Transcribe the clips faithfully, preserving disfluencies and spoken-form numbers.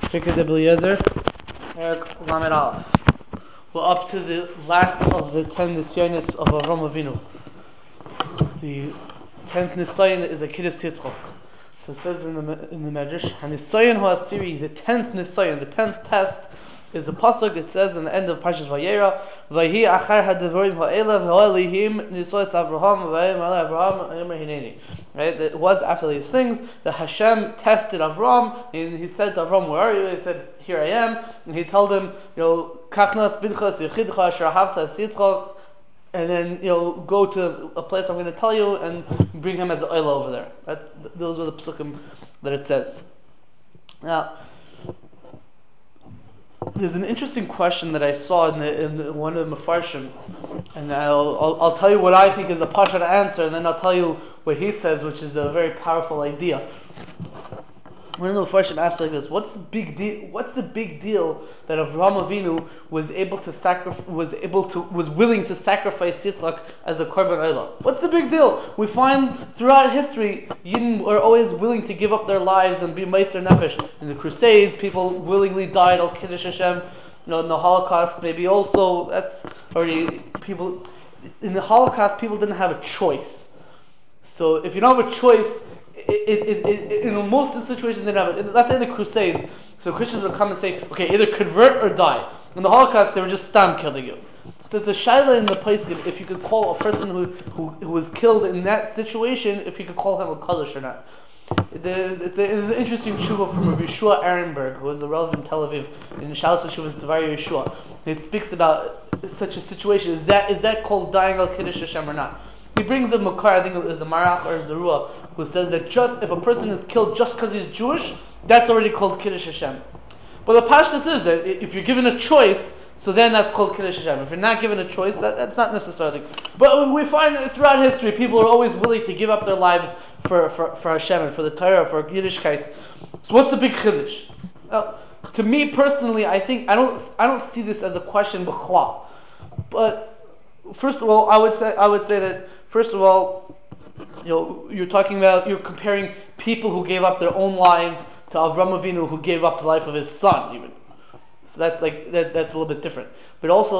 Pirkei Eliezer, Perek Lamed Aleph. We're up to the last of the ten nisyonos of Avraham Avinu. The tenth nisyon is a Kiddush Yitzchak. So it says in the in the Medrash, Hanisyon Ha'asiri, the tenth nisyon, the tenth test, is a pasuk. It says in the end of Parshas Vayera, Vayhi achar hadavorim ha'ela v'ha'elihim nisoyas Avraham v'ayim ala Avraham ayim hineni. Right? It was after these things that Hashem tested Avram, and He said to Avram, "Where are you?" He said, "Here I am." And He told him, "You know, kachnas binchas yechidcha asher ahavta Yitzchak," and then you know, go to a place I'm going to tell you, and bring him as an oil over there. That, those were the psukim that it says. Now, there's an interesting question that I saw in, the, in one of the Mefarshim, and I'll, I'll, I'll tell you what I think is a pasha answer, and then I'll tell you what he says, which is a very powerful idea. One of the Mefarshim asked like this: What's the big deal? What's the big deal that Avraham Avinu was able to sacrifice, was able to, was willing to sacrifice Yitzchak as a korban olah? What's the big deal? We find throughout history, Yidden are always willing to give up their lives and be meiser nefesh. In the Crusades, people willingly died al kiddush Hashem. You know, in the Holocaust, maybe also that's already people. In the Holocaust, people didn't have a choice. So if you don't have a choice, It, it, it, it, in most of the situations they have it. Let's say in the Crusades, so Christians would come and say, okay, either convert or die. In the Holocaust, they were just stam killing you. So it's a shaila in the place if you could call a person who, who, who was killed in that situation, if you could call him a kaddish or not. The, it's, a, it's an interesting tshuva from Rav Yeshua Ehrenberg, who was a relative in Tel Aviv, in Shalos Yeshuvas Devar Yeshua. He speaks about such a situation. Is that is that called dying al kiddush Hashem or not? He brings the Makar, I think it was the Marach or Zerua, who says that just if a person is killed just because he's Jewish, that's already called Kiddush Hashem. But the Pashtus is that if you're given a choice, so then that's called Kiddush Hashem. If you're not given a choice, that, that's not necessarily. But we find that throughout history, people are always willing to give up their lives for, for, for Hashem and for the Torah, for Yiddishkeit. So what's the big Kiddush? Well, to me personally, I think I don't I don't see this as a question b'chla. But first of all, I would say I would say that. First of all, you know, you're talking about, you're comparing people who gave up their own lives to Avraham Avinu who gave up the life of his son, even. So that's like, that, that's a little bit different. But also,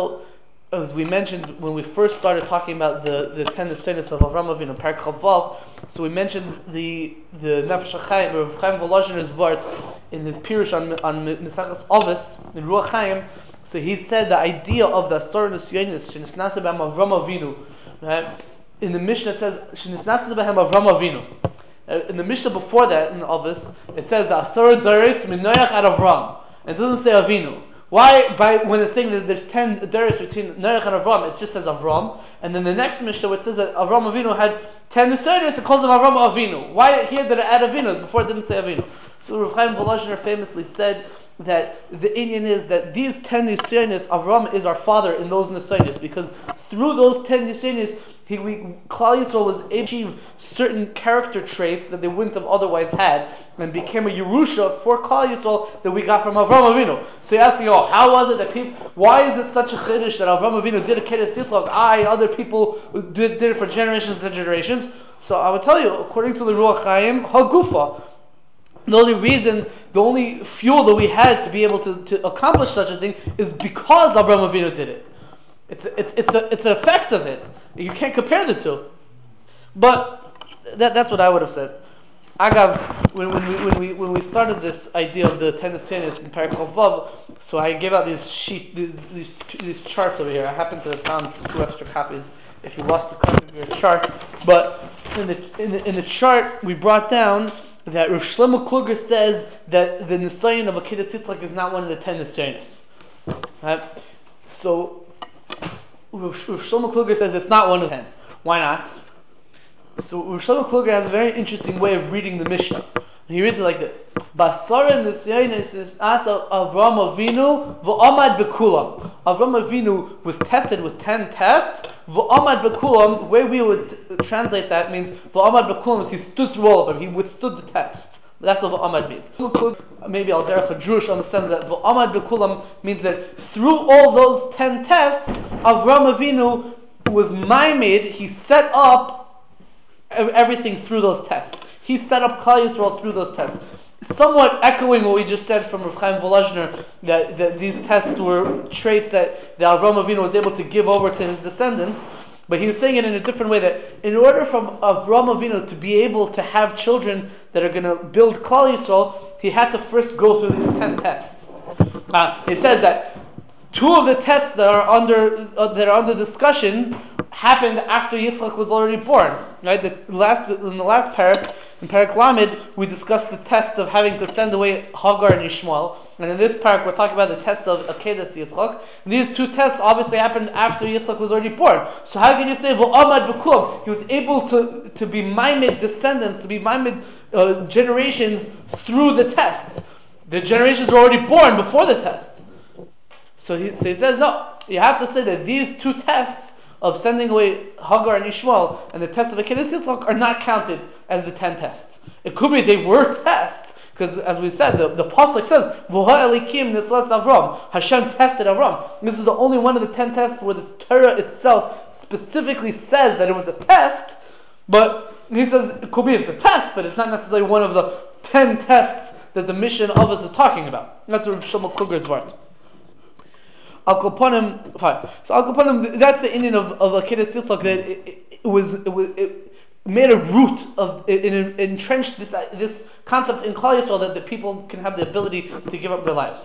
as we mentioned when we first started talking about the, the ten descendants of Avraham Avinu, Perek Chavav, so we mentioned the the Nefesh HaChaim, Rav Chaim Volozhiner's Vart, in his Pirush on, on Mesachas Avos, in Ruach Chaim. So he said the idea of the Asar Nisyonos, Shenisnasa B'Am Avraham Avinu, right? In the Mishnah it says, Shenisnasa B'Am Avraham Avinu. In the Mishnah before that, in the Avos, it says the Asar Dares Min Noach ad Avram. It doesn't say Avinu. Why, by when it's saying that there's ten Dares between Noach and Avram, it just says Avram. And then the next Mishnah, where it says that Avram Avinu had ten Nisyonos, it calls them Avram Avinu. Why here did it add Avinu? Before it didn't say Avinu. So Rav Chaim Volozhiner famously said that the Indian is that these ten Nisyonos, Avram is our father in those Nisyonos, because through those ten Nisyonos, He, we, Klal Yisrael was able to achieve certain character traits that they wouldn't have otherwise had, and became a Yerusha for Klal Yisrael that we got from Avraham Avinu. So you're asking, oh, how was it that people? Why is it such a chiddush that Avraham Avinu did a Kiddush Yitzchak? I, other people did, did it for generations and generations. So I would tell you, according to the Ruach Chaim, Hagufa. The only reason, the only fuel that we had to be able to, to accomplish such a thing is because Avraham Avinu did it. It's it's it's a, it's an effect of it. You can't compare the two. But that that's what I would have said. Agav, when, when we when we when we started this idea of the ten Nisyonos in Perek Vav, so I gave out these sheet these, these these charts over here. I happen to have found two extra copies if you lost a copy of your chart. But in the in the, in the chart we brought down that Rav Shlomo Kluger says that the Nisayon of a Kiddush Yitzchak is not one of the ten Nisyonos. Right? So Rav Shlomo Kluger says it's not one of ten. Why not? So Rav Shlomo Kluger has a very interesting way of reading the Mishnah. He reads it like this: Basara Nisyonos asa Avraham Avinu v'amad bekulam. Avraham Avinu was tested with ten tests. V'amad bekulam. The way we would translate that means v'amad bekulam is he stood through all of them. He withstood the tests. That's what V'amad means. Maybe Al Derech HaDrush understands that V'amad B'kulam means that through all those ten tests, Avraham Avinu was maimed, he set up everything through those tests. He set up Klal Yisrael through those tests. somewhat echoing what we just said from Rav Chaim Volozhner, that, that these tests were traits that, that Avram Avinu was able to give over to his descendants. But he was saying it in a different way, that in order for Avram Avinu to be able to have children that are going to build Klal Yisrael, he had to first go through these ten tests. Uh, he says that two of the tests that are under uh, that are under discussion happened after Yitzchak was already born. Right? The last in the last parak, in Parak Lamed, we discussed the test of having to send away Hagar and Ishmael, and in this parak we're talking about the test of Akedas Yitzchak. And these two tests obviously happened after Yitzchak was already born. So how can you say V'amad b'klum? He was able to to be maimed descendants, to be maimed uh, generations through the tests. The generations were already born before the tests. So he, so he says, no, you have to say that these two tests of sending away Hagar and Ishmael and the test of Akedas Yitzchak are not counted as the ten tests. It could be they were tests, because as we said, the, the Pasuk says, V'ha Elikim Nislas Avram, Hashem tested Avram. This is the only one of the ten tests where the Torah itself specifically says that it was a test, but he says it could be it's a test, but it's not necessarily one of the ten tests that the mission of us is talking about. That's Rav Shlomo Kluger's word. Al Koponim, fine. So Al Koponim, that's the Indian of of Akedas Yitzchak, that it, it, it was it was it made a root of it, it entrenched this uh, this concept in Klal Yisrael that the people can have the ability to give up their lives.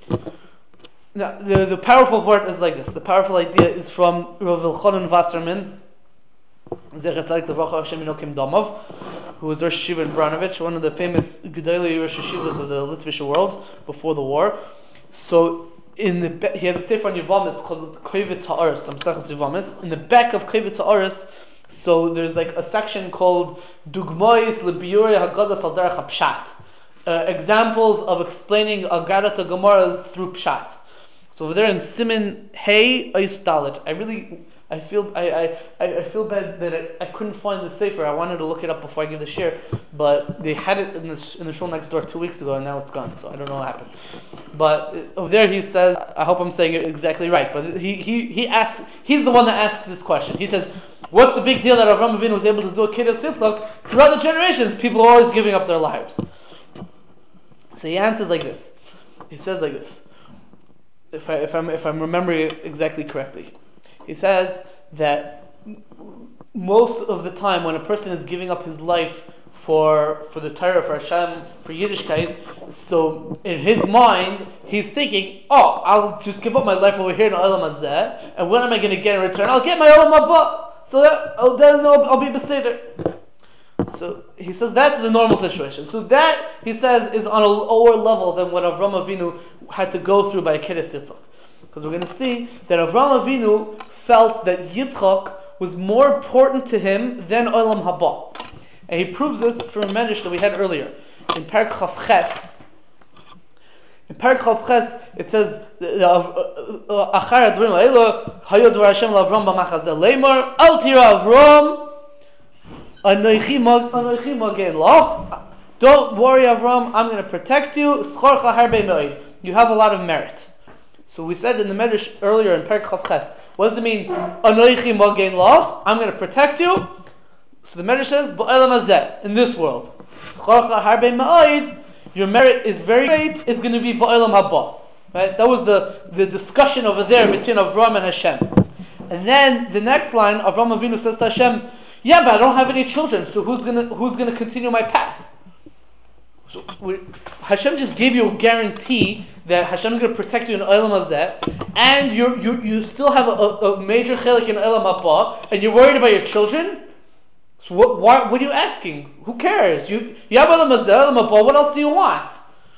Now, the the powerful word is like this. The powerful idea is from Rav Elchanan Wasserman, Zecher Tzadik Levracha Hashem Inokim Domov, who was Rosh Yeshiva in Branovich, one of the famous Gedolei Rosh Yeshivas of the Litvish world before the war. So in the he has a sefer on Yevamis called Kovetz Ha'aros, Samsachas Yevamis. In the back of Kovetz Ha'aros, so there's like a section called Dugmois Lebiurei Haggadah Al Derech HaPshat, uh, examples of explaining Agadat Gemaras through Pshat. So over there in Siman Hey Ois Dalet, I really I feel I, I, I feel bad that I, I couldn't find the sefer. I wanted to look it up before I give the share, but they had it in the in the shul next door two weeks ago, and now it's gone. So I don't know what happened. But over there he says, I hope I'm saying it exactly right. But he he he asked. He's the one that asks this question. He says, "What's the big deal that Avram Avinu was able to do a Akedas Yitzchak throughout the generations? People are always giving up their lives." So he answers like this. He says like this. If I if I'm if I'm remembering it exactly correctly. He says that most of the time when a person is giving up his life for for the Torah, for Hashem, for Yiddishkeit, so in his mind, he's thinking, oh, I'll just give up my life over here in Olam Hazeh, and what am I going to get in return? I'll get my Olam Haba, so that I'll, then I'll, I'll be Beseder. So he says that's the normal situation. So that, he says, is on a lower level than what Avram Avinu had to go through by Akedas Yitzchak. Because we're going to see that Avram Avinu felt that Yitzchak was more important to him than Olam Haba. And he proves this from a medrash that we had earlier. In Parak Chav Ches, in Parak Chav Ches, it says, Achar advarim ha'ela, hayo dvar Hashem l'Avram b'machazeh leimor, al tira Avram, anoichi magen loch. Don't worry, Avram, I'm going to protect you. Schorcha harbe me'od. You have a lot of merit. So we said in the medrash earlier in Parak Chav Ches, what does it mean? Anoichi magen loch. I'm going to protect you. So the medrash says, ba'olam hazeh, in this world. Schorcha harbe me'od. Your merit is very great. It's going to be ba'olam haba. Right? That was the, the discussion over there between Avram and Hashem. And then the next line, Avram Avinu says to Hashem, yeah, but I don't have any children, so who's gonna who's gonna continue my path? So we, Hashem just gave you a guarantee that Hashem is going to protect you in Olam Hazeh, and you you you still have a, a, a major chelik in Olam Haba, and you're worried about your children. So what why, what are you asking? Who cares? You you have Olam Hazeh, Olam Haba. What else do you want?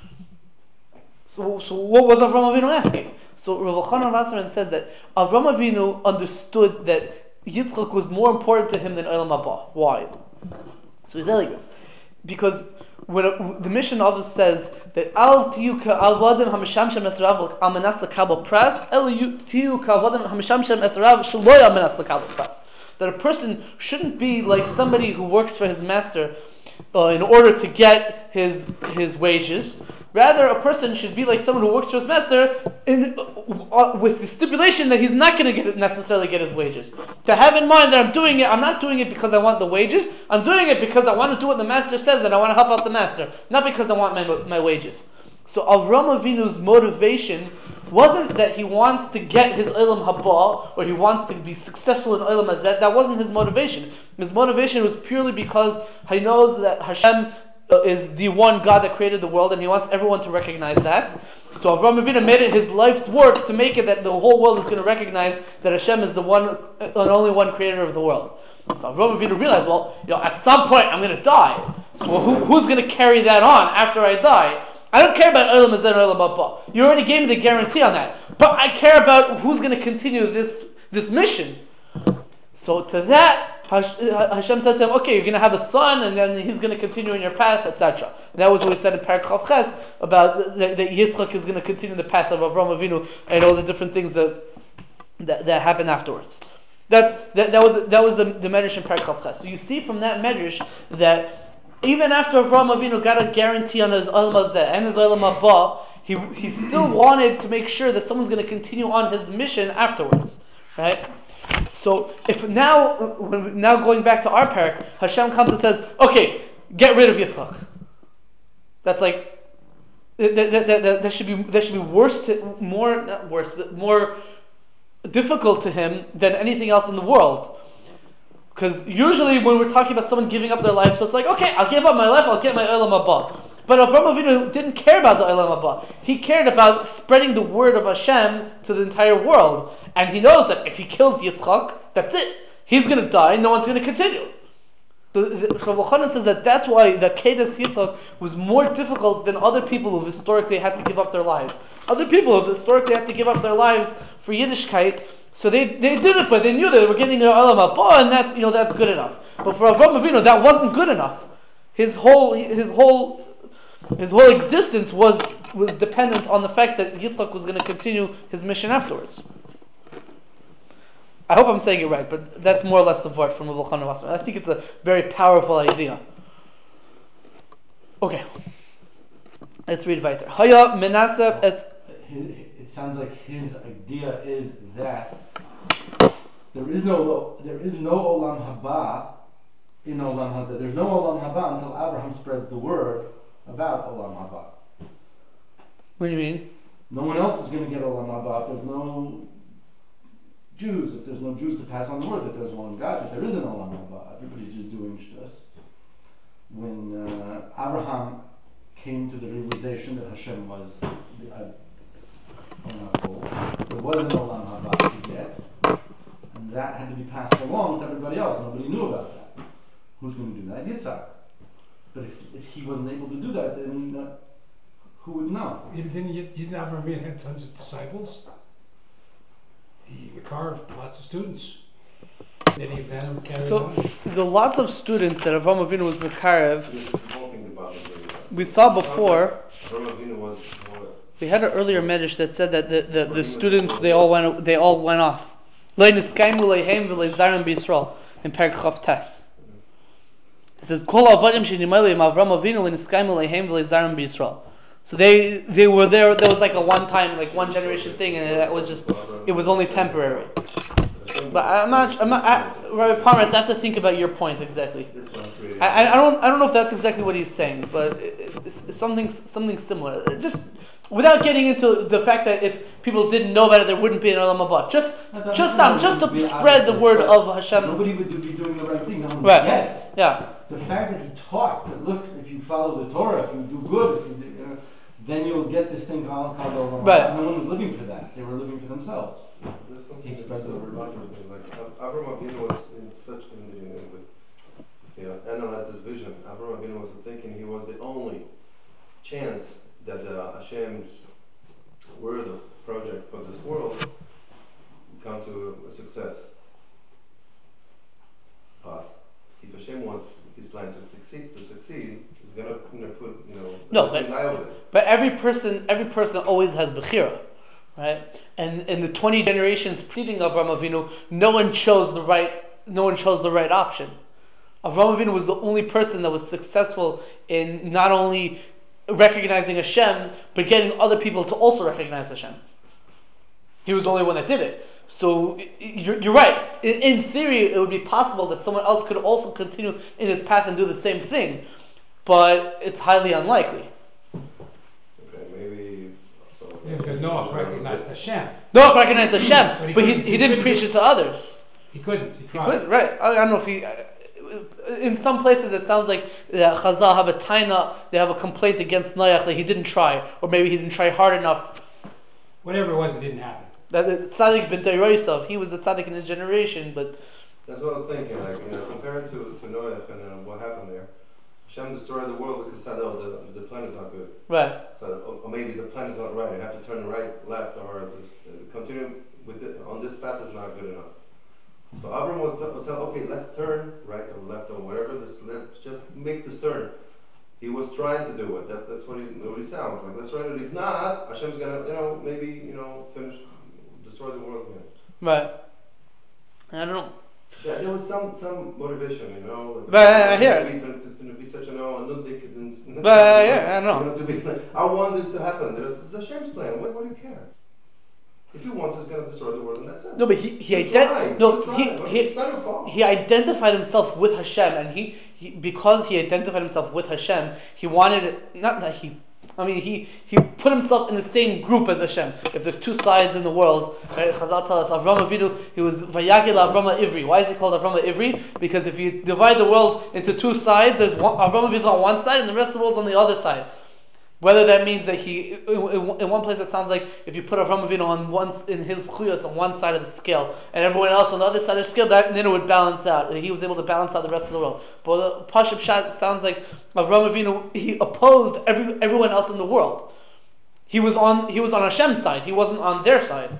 So so what was Avram Avinu asking? So Rav Elchanan Wasserman says that Avram Avinu understood that Yitzchak was more important to him than Olam Haba. Why? So he said like this, because when a, the mission of us says that al tiyu ka avodim hameshamshem esrav al manas lekabel pras, el tiyu ka avodim hameshamshem esrav shelo al manas lekabel pras. That a person shouldn't be like somebody who works for his master uh, in order to get his his wages. Rather, a person should be like someone who works for his master in, uh, with the stipulation that he's not going to get necessarily get his wages. To have in mind that I'm doing it, I'm not doing it because I want the wages. I'm doing it because I want to do what the master says and I want to help out the master, not because I want my my wages. So Avram Avinu's motivation wasn't that he wants to get his Olam Haba or he wants to be successful in Olam Hazeh. That wasn't his motivation. His motivation was purely because he knows that Hashem is the one God that created the world and he wants everyone to recognize that. So Avram Avinu made it his life's work to make it that the whole world is going to recognize that Hashem is the one and only one creator of the world. So Avram Avinu realized, well, you know, at some point I'm going to die. So well, who, who's going to carry that on after I die? I don't care about Olam Hazeh or Olam Haba. You already gave me the guarantee on that. But I care about who's going to continue this, this mission. So to that, Hashem said to him, okay, you're going to have a son, and then he's going to continue in your path, et cetera. That was what we said in Parak Chav Ches about that Yitzchak is going to continue the path of Avram Avinu and all the different things that that, that happened afterwards. That's that, that was that was the, the medrash in Parak Chav Ches. So you see from that medrash that even after Avram Avinu got a guarantee on his Olam Hazeh and his Olam Haba, he he still wanted to make sure that someone's going to continue on his mission afterwards, right? So if now, when now going back to our parak, Hashem comes and says, "Okay, get rid of Yitzchak." That's like that, that, that, that, that should be that should be worse, to, more not worse, but more difficult to him than anything else in the world. Because usually when we're talking about someone giving up their life, so it's like, okay, I'll give up my life, I'll get my Olam Haba. But Avram Avinu didn't care about the Olam Haba. He cared about spreading the word of Hashem to the entire world. And he knows that if he kills Yitzchak, that's it. He's going to die, no one's going to continue. So Rav Elchanan says that that's why the Kedas Yitzchak was more difficult than other people who've historically had to give up their lives. Other people who've historically had to give up their lives for Yiddishkeit. So they, they did it, but they knew that they were getting their Olam Haba, and that's, you know, that's good enough. But for Avram Avinu, that wasn't good enough. His whole his whole his whole existence was was dependent on the fact that Yitzchak was going to continue his mission afterwards. I hope I'm saying it right, but that's more or less the word from Rav Elchanan. I think it's a very powerful idea. Okay, let's read weiter. Haya Menaseh es. It sounds like his idea is that there is no there is no Olam Haba in Olam Hazeh. There's no Olam Haba until Abraham spreads the word about Olam Haba. What do you mean? No one else is going to get Olam Haba if there's no Jews. If there's no Jews to pass on the word that there's one God, that there is an Olam Haba. Everybody's just doing shtus. When uh, Abraham came to the realization that Hashem was the uh, there was an Olam Haba to get, and that had to be passed along to everybody else. Nobody knew about that. Who's going to do that? Yitzhak. But if, if he wasn't able to do that, then uh, who would know? Even didn't you, you didn't Avraham Avinu had tons of disciples? He carved lots of students. Then he had them carry So on. the lots of students that Avram Avinu was Mekarev, we saw before. We had an earlier medrash that said that the, the, the students they all went they all went off. In Parak Chav Tes. It says Kol Avadim Shenimalim Avram Avinu L'Niskaimu Leihem V'Leizarim B'Yisrael. So they they were there. There was like a one time, like one generation thing, and that was just it was only temporary. But I'm not. I'm not. I, Rabbi Pomeranz, I have to think about your point exactly. I, I don't. I don't know if that's exactly what he's saying, but it, it's, it's something something similar. Just without getting into the fact that if people didn't know about it, there wouldn't be an Olam Haba. Just no, just no, um, just to spread the word of Hashem. Nobody would be doing the right thing. No one would Right. get it. Yeah. The fact that he taught that look, if you follow the Torah, if you do good, if you do, uh, then you'll get this thing called called Olam Haba. Right. No one was living for that. They were living for themselves. He spread the word like Avraham Avinu was in such in the, in the you know, analyze this vision. Avraham Avinu was thinking he was the only chance that uh, Hashem's word of project for this world come to a success path. If Hashem wants his plan to succeed, to succeed, he's gonna, gonna put you know No, but, but every person every person always has bechira. Right, and in the twenty generations preceding Avram Avinu, no one chose the right. No one chose the right option. Avram Avinu was the only person that was successful in not only recognizing Hashem, but getting other people to also recognize Hashem. He was the only one that did it. So you're, you're right. In, in theory, it would be possible that someone else could also continue in his path and do the same thing, but it's highly unlikely. Okay, maybe. So Yeah, because Noah recognized Hashem. Noah recognized Hashem, But he but he, couldn't- he he didn't couldn't preach do- it to others. He couldn't. He He tried. could, right? I, I don't know if he. Uh, in some places, it sounds like uh, Chazal have a taina. They have a complaint against Noach that he didn't try, or maybe he didn't try hard enough. Whatever it was, it didn't happen. That the tzaddik ben Yosef, he was the tzaddik in his generation, but that's what I was thinking. Like you know, compared to to Noah and uh, what happened there, Hashem destroyed the world because said, "Oh, the the plan is not good." right, So, or, or maybe the plan is not right. You have to turn right, left, or just, uh, continue with it on this path is not good enough. So Abram was, was said, okay, let's turn right or left or whatever. This, let's just make this turn. He was trying to do it. That, that's what he, what he sounds like. Let's try to. If not, Hashem's gonna, you know, maybe you know, finish, destroy the world again. right. I don't know. Yeah, there was some some motivation, you know. Like, But I hear it. maybe To, to, to be such a no, and nuddik and But uh, yeah, I know. You know, to be like, I want this to happen. There's, it's Hashem's plan. What, what do you care? If he wants, he's going to destroy the world, and that's it. No, but he he You tried, ident- you no tried. he Well, he. it's not your fault. He identified himself with Hashem, and he, he because he identified himself with Hashem, he wanted not that he. I mean, he, he put himself in the same group as Hashem. If there's two sides in the world, right? Chazal tells us Avram Avinu, he was Vayagel Avram Ivri. Why is he called Avram Ivri? Because if you divide the world into two sides, there's one, Avram Avinu on one side, and the rest of the world's on the other side. Whether that means that he, in, in one place it sounds like if you put Avram Avinu on one, in his chuyos on one side of the scale, and everyone else on the other side of the scale, that then it would balance out. He was able to balance out the rest of the world. But the Pashup Shat sounds like Avram Avinu, he opposed every, everyone else in the world. He was on he was on Hashem's side. He wasn't on their side.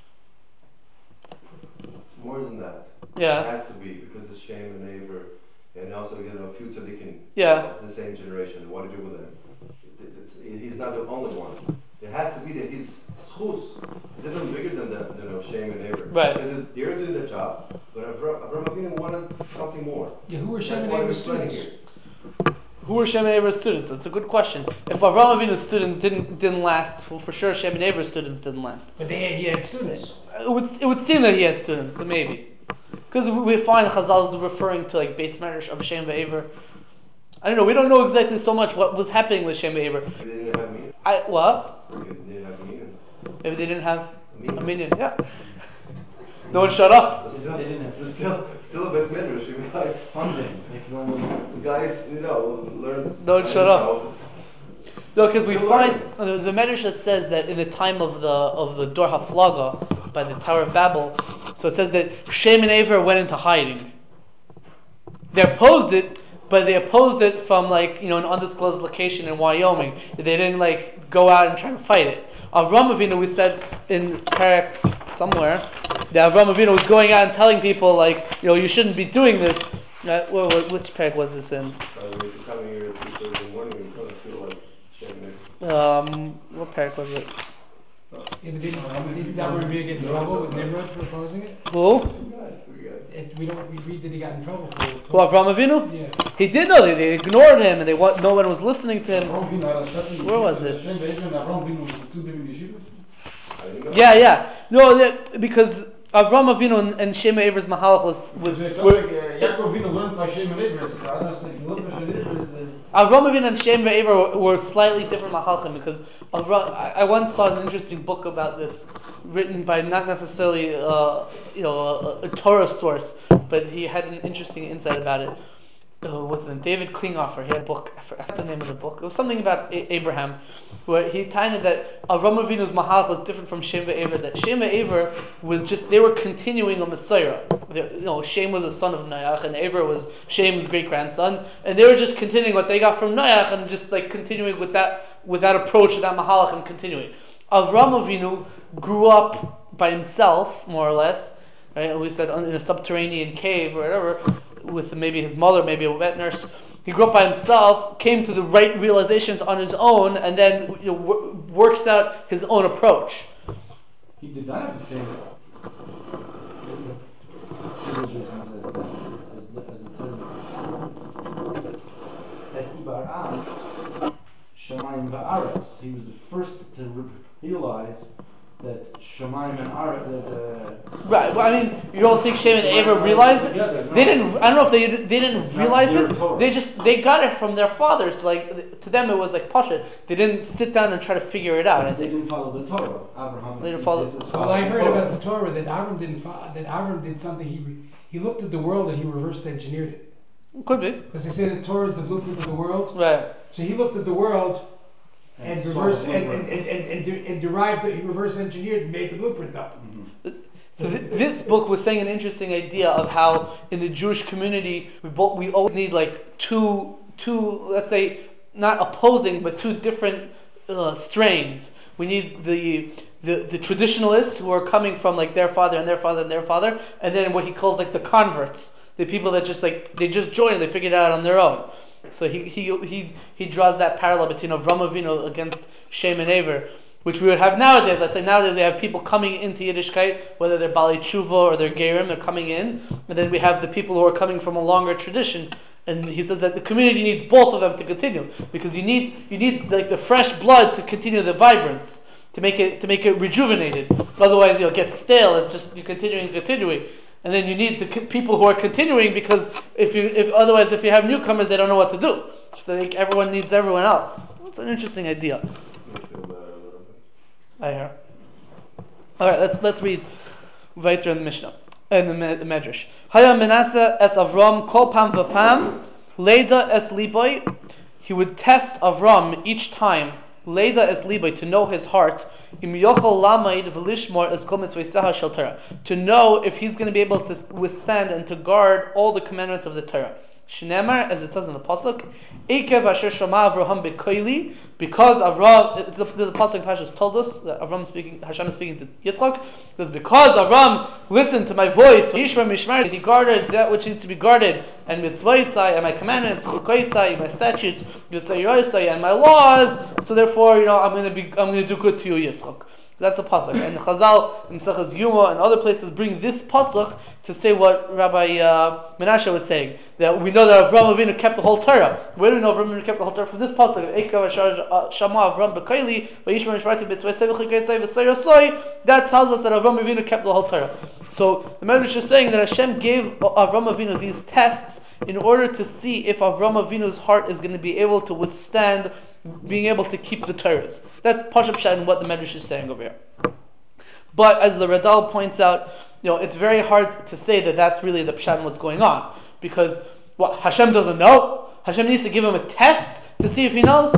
More than that. Yeah. It has to be, because it's Shem and Aver, and also, you know, a few tzaddikim. Yeah. The same generation. What to do with them? It- it's, he's not the only one. It has to be that his schus is even bigger than the, than the Shem and Aver. Right. Because they're doing the job, but Avram Avram Avinu wanted something more. Yeah, who were That's Shem and why Aver's we're studying students? here. Who were Shem and Aver's students? That's a good question. If Avram Avinu's students didn't didn't last, well, for sure Shem and Aver's students didn't last. But they he had students. It would it would seem that he had students, so maybe. Because we find Chazal is referring to like base marriage of Shem and Aver. I don't know. We don't know exactly so much what was happening with Shem and Aver. They didn't have me. I what? They didn't have me. Maybe they didn't have Me. a minion. Yeah. No one shut up. Still, They didn't have- still, still a best medrash. You guys, Funding. They can only. the guys, you know, learns. Don't by shut up. himself. No, because we Still find learning. uh, there's a medrash that says that in the time of the of the Dor Haflaga by the Tower of Babel, so it says that Shem and Aver went into hiding. They opposed it, but they opposed it from like you know an undisclosed location in Wyoming. They didn't like go out and try to fight it. Avram Avinu, we said in Parak somewhere, that Avram Avinu was going out and telling people like you know you shouldn't be doing this. Uh, wh- wh- which Parak was this in? By the way, if you come here at three thirty in the morning, you're gonna feel like Shem and Um, what Parak was it? Yeah, but didn't, did Dabra get in trouble with Nimrod for opposing it? Who? Two guys, three guys. it? We don't we read that he got in trouble for it. Who, Avram Avinu? Yeah. He did know. They, they ignored him, and they wa- no one was listening to him. Where Where was it? Shem and Avram Avinu was two different yeshivas. I didn't know. Yeah, yeah. No, that, because Avram Avinu and, and Shema Aver's Mahalach was was. So it's were- like uh, Yaakov Avinu learned by Shem and Aver. So I don't know if you learn by Shem and Aver. Avram Avinu and Shem Aver were, were slightly different Mahalchim because Avram, I, I once saw an interesting book about this, written by not necessarily uh, you know a, a Torah source, but he had an interesting insight about it. Uh, what's his name? David Klinghoffer. He had a book. I forgot the name of the book. It was something about a- Abraham, where he tied that Avram Avinu's Mahalach was different from Shem Aver. That Shem Aver was just they were continuing a Messiah. They- You know, Shem was a son of Noach, and Aver was Shem's great grandson, and they were just continuing what they got from Noach, and just like continuing with that with that approach, with that Mahalach, and continuing. Avram Avinu grew up by himself, more or less. Right? We said in a subterranean cave or whatever, with maybe his mother, maybe a wet nurse. He grew up by himself, came to the right realizations on his own, and then you know, wor- worked out his own approach. He did not have the same diligence as the as the as the tzaddik. That Ibaram, Shamayim va'aretz. He was the first to re- realize that Shamayim and Aretz, that uh, Right. Well, I mean, you don't think Shem and Ava realized it? together, no. They didn't. I don't know if they they didn't It's not realize their it. Torah. They just they got it from their fathers. Like to them, it was like pasha. They didn't sit down and try to figure it out. I They think. didn't follow the Torah. Abraham They didn't follow- says it's Well, I following heard Torah. about the Torah that Avram didn't fo- that Avram did something. He re- he looked at the world and he reversed engineered it. Could be. Because they say the Torah is the blueprint of the world. Right. So he looked at the world and, saw reverse the and, and, blueprint. and, and, and, de- and derived that he reverse engineered and made the blueprint up. Mhm. So th- this book was saying an interesting idea of how in the Jewish community we both we always need like two two let's say not opposing but two different uh, strains. We need the, the the traditionalists who are coming from like their father and their father and their father, and then what he calls like the converts, the people that just like they just joined and they figured it out on their own. So he he he he draws that parallel between Avram Avinu against Shem and Aver, which we would have nowadays. Let's say nowadays we have people coming into Yiddishkeit, whether they're Bali Tshuva or they're Gerim, they're coming in, and then we have the people who are coming from a longer tradition. And he says that the community needs both of them to continue, because you need you need like the fresh blood to continue the vibrance, to make it to make it rejuvenated. Otherwise, you'll get stale. It's just you continuing and continuing, and then you need the co- people who are continuing, because if you if otherwise if you have newcomers, they don't know what to do. So like, everyone needs everyone else. It's an interesting idea. I feel bad a little bit. I hear. All right, let's let's read weiter in the Mishnah in the Me- the Medrash. Haya Menaseh es Avram kol pam v'pam leida es liboy. He would test Avram each time, leida es liboy, to know his heart. Im yochel lamaid v'lishmor es kol mitzvayseha shel Torah, to know if he's going to be able to withstand and to guard all the commandments of the Torah. Shnemar, as it says in the pasuk, Ekev asher shama Avraham bekoili, because Avram, the, the, the pasuk Pashas told us that Avram speaking, Hashem is speaking to Yitzchak, because because Avram listened to my voice, Yishma Mishmar, he guarded that which needs to be guarded, and mitzvahsai, and my commandments, ukoisai, my statutes, yisayosai, and my laws. So therefore, you know, I'm going to be, I'm going to do good to you, Yitzchak. That's the pasuk, and Chazal, Mesechus Yuma, and other places bring this pasuk to say what Rabbi uh, Menashe was saying, that we know that Avram Avinu kept the whole Torah. Where do we know Avram Avinu kept the whole Torah? From this pasuk, Eikav Shama Avram B'Kaili, Vayishma Mishmarti B'Tzvay V'Chikei V'Soy. That tells us that Avram Avinu kept the whole Torah. So the Medrash is saying that Hashem gave Avram Avinu these tests in order to see if Avram Avinu's heart is going to be able to withstand being able to keep the Torahs. That's Pashup Pshat and what the Medrash is saying over here. But as the Radal points out, you know, it's very hard to say that that's really the Pshat and what's going on, because what Hashem doesn't know. Hashem needs to give him a test to see if he knows.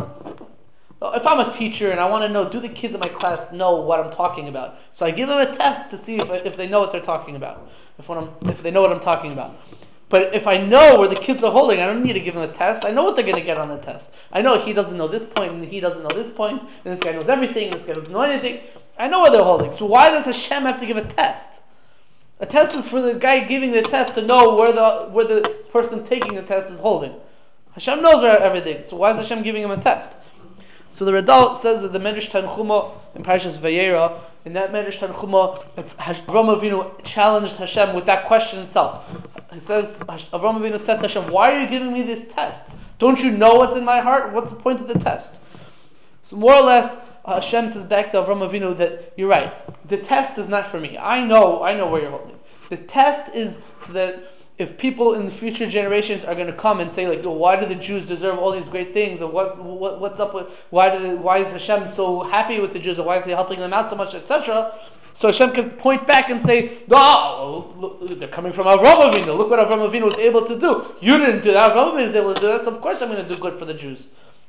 If I'm a teacher and I want to know, do the kids in my class know what I'm talking about? So I give them a test to see if if they know what they're talking about. If what I'm, if they know what I'm talking about. But if I know where the kids are holding, I don't need to give them a test. I know what they're going to get on the test. I know he doesn't know this point, and he doesn't know this point, and this guy knows everything, and this guy doesn't know anything. I know where they're holding. So why does Hashem have to give a test? A test is for the guy giving the test to know where the where the person taking the test is holding. Hashem knows where everything. So why is Hashem giving him a test? So the Radal says that the Medrash Tanchuma in Parashas Vayera, in that Medrash Tanchuma, it's Avram Avinu challenged Hashem with that question itself. He says, Avram Avinu said to Hashem, why are you giving me these tests? Don't you know what's in my heart? What's the point of the test? So more or less, uh, Hashem says back to Avram Avinu that you're right. The test is not for me. I know, I know where you're holding. The test is so that if people in the future generations are going to come and say, like, oh, why do the Jews deserve all these great things, or what, what what's up with why do the, why is Hashem so happy with the Jews, or why is He helping them out so much, et cetera. So Hashem can point back and say, no, look, they're coming from Avram Avinu. Look what Avram Avinu was able to do. You didn't do that. Avram Avinu was able to do that. So of course I'm going to do good for the Jews.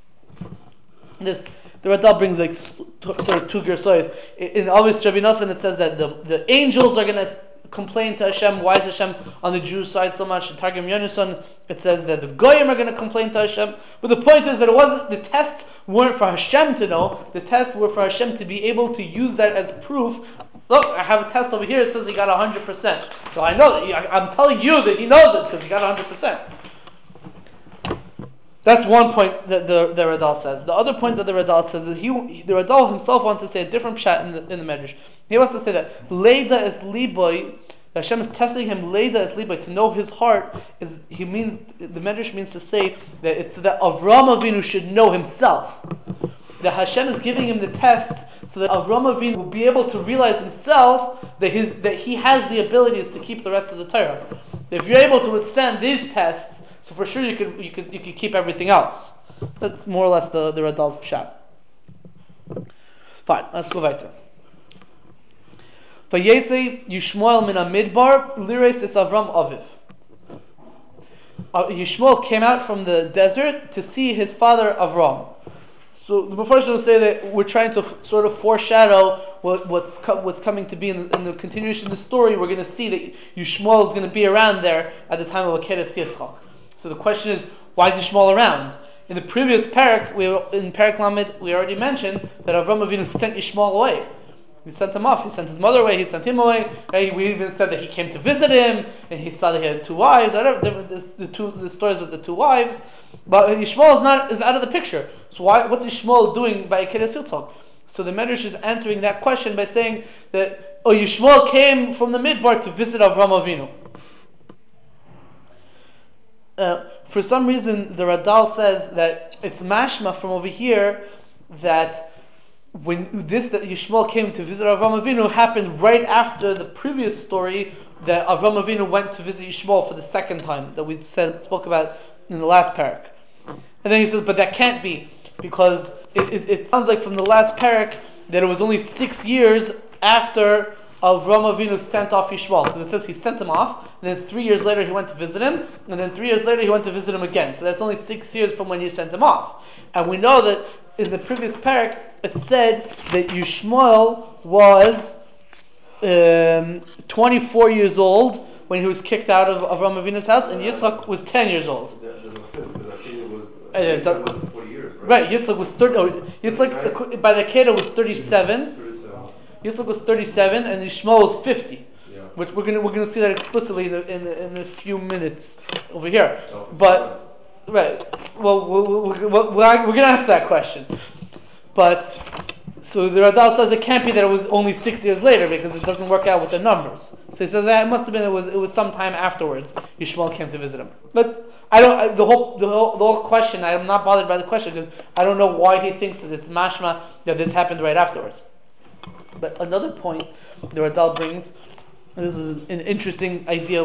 This the Radal brings like sort of two gersois. In Avis Rabbi Nosson it says that the the angels are going to complain to Hashem. Why is Hashem on the Jews' side so much? In Targum Yonason, it says that the Goyim are going to complain to Hashem. But the point is that it wasn't, the tests weren't for Hashem to know. The tests were for Hashem to be able to use that as proof. Look, I have a test over here. It says he got one hundred percent. So I know that. I'm telling you that he knows it because he got one hundred percent. That's one point that the, the Radal says. The other point that the Radal says is he, the Radal himself wants to say a different pshat in the in the Medrash. He wants to say that Leida is liboy, That Hashem is testing him leida es libai, to know his heart. Is he means the Medrash means to say that it's so that Avraham Avinu should know himself. That Hashem is giving him the test so that Avraham Avinu will be able to realize himself that his that he has the abilities to keep the rest of the Torah. If you're able to withstand these tests, so for sure you could you could you could keep everything else. That's more or less the, the Radal's pshat. Fine, let's go weiter. Vayetze Yishmael min Amidbar lires es Avram Aviv. Uh, Yishmael came out from the desert to see his father Avram. So the Mepharshim will say that we're trying to f- sort of foreshadow what, what's co- what's coming to be in the, in the continuation of the story. We're going to see that Yishmael is going to be around there at the time of Akeres Yitzchak. So the question is, why is Yishmael around? In the previous parak, we in Parak Lamed, we already mentioned that Avram Avinu sent Yishmael away. He sent him off. He sent his mother away. He sent him away. Right? We even said that he came to visit him, and he saw that he had two wives. Whatever the, the, the two the stories with the two wives, but Yishmael is not is out of the picture. So why? What's Yishmael doing by Akeres Yitzchak? So the Medrash is answering that question by saying that oh, Yishmael came from the Midbar to visit Avram Avinu. Uh, for some reason, the Radal says that it's mashma from over here that when this that Yishmael came to visit Avram Avinu happened right after the previous story that Avram Avinu went to visit Yishmael for the second time that we said spoke about in the last parak. And then he says, but that can't be because it, it, it sounds like from the last parak that it was only six years after Avram Avinu sent off Yishmael, because it says he sent him off, and then three years later he went to visit him, and then three years later he went to visit him again. So that's only six years from when he sent him off. And we know that in the previous parak it said that Yishmael was um, twenty-four years old when he was kicked out of Avram Avinu's house, and Yitzchak was ten years old. It was forty years, right? Right, Yitzchak was thirty. Oh, Yitzchak by the Kedah was thirty-seven. Yitzchak was thirty-seven, and Yishmael was fifty. Yeah. Which we're gonna we're gonna see that explicitly in a, in a, in a few minutes over here. Oh, but right, well, we'll, we'll, we'll, we're gonna ask that question. But so the Radal says it can't be that it was only six years later because it doesn't work out with the numbers. So he says that it must have been it was it was sometime afterwards Yishmael came to visit him. But I don't I, the whole the whole the whole question. I'm not bothered by the question because I don't know why he thinks that it's mashma that this happened right afterwards. But another point the Radal brings, and this is an interesting idea,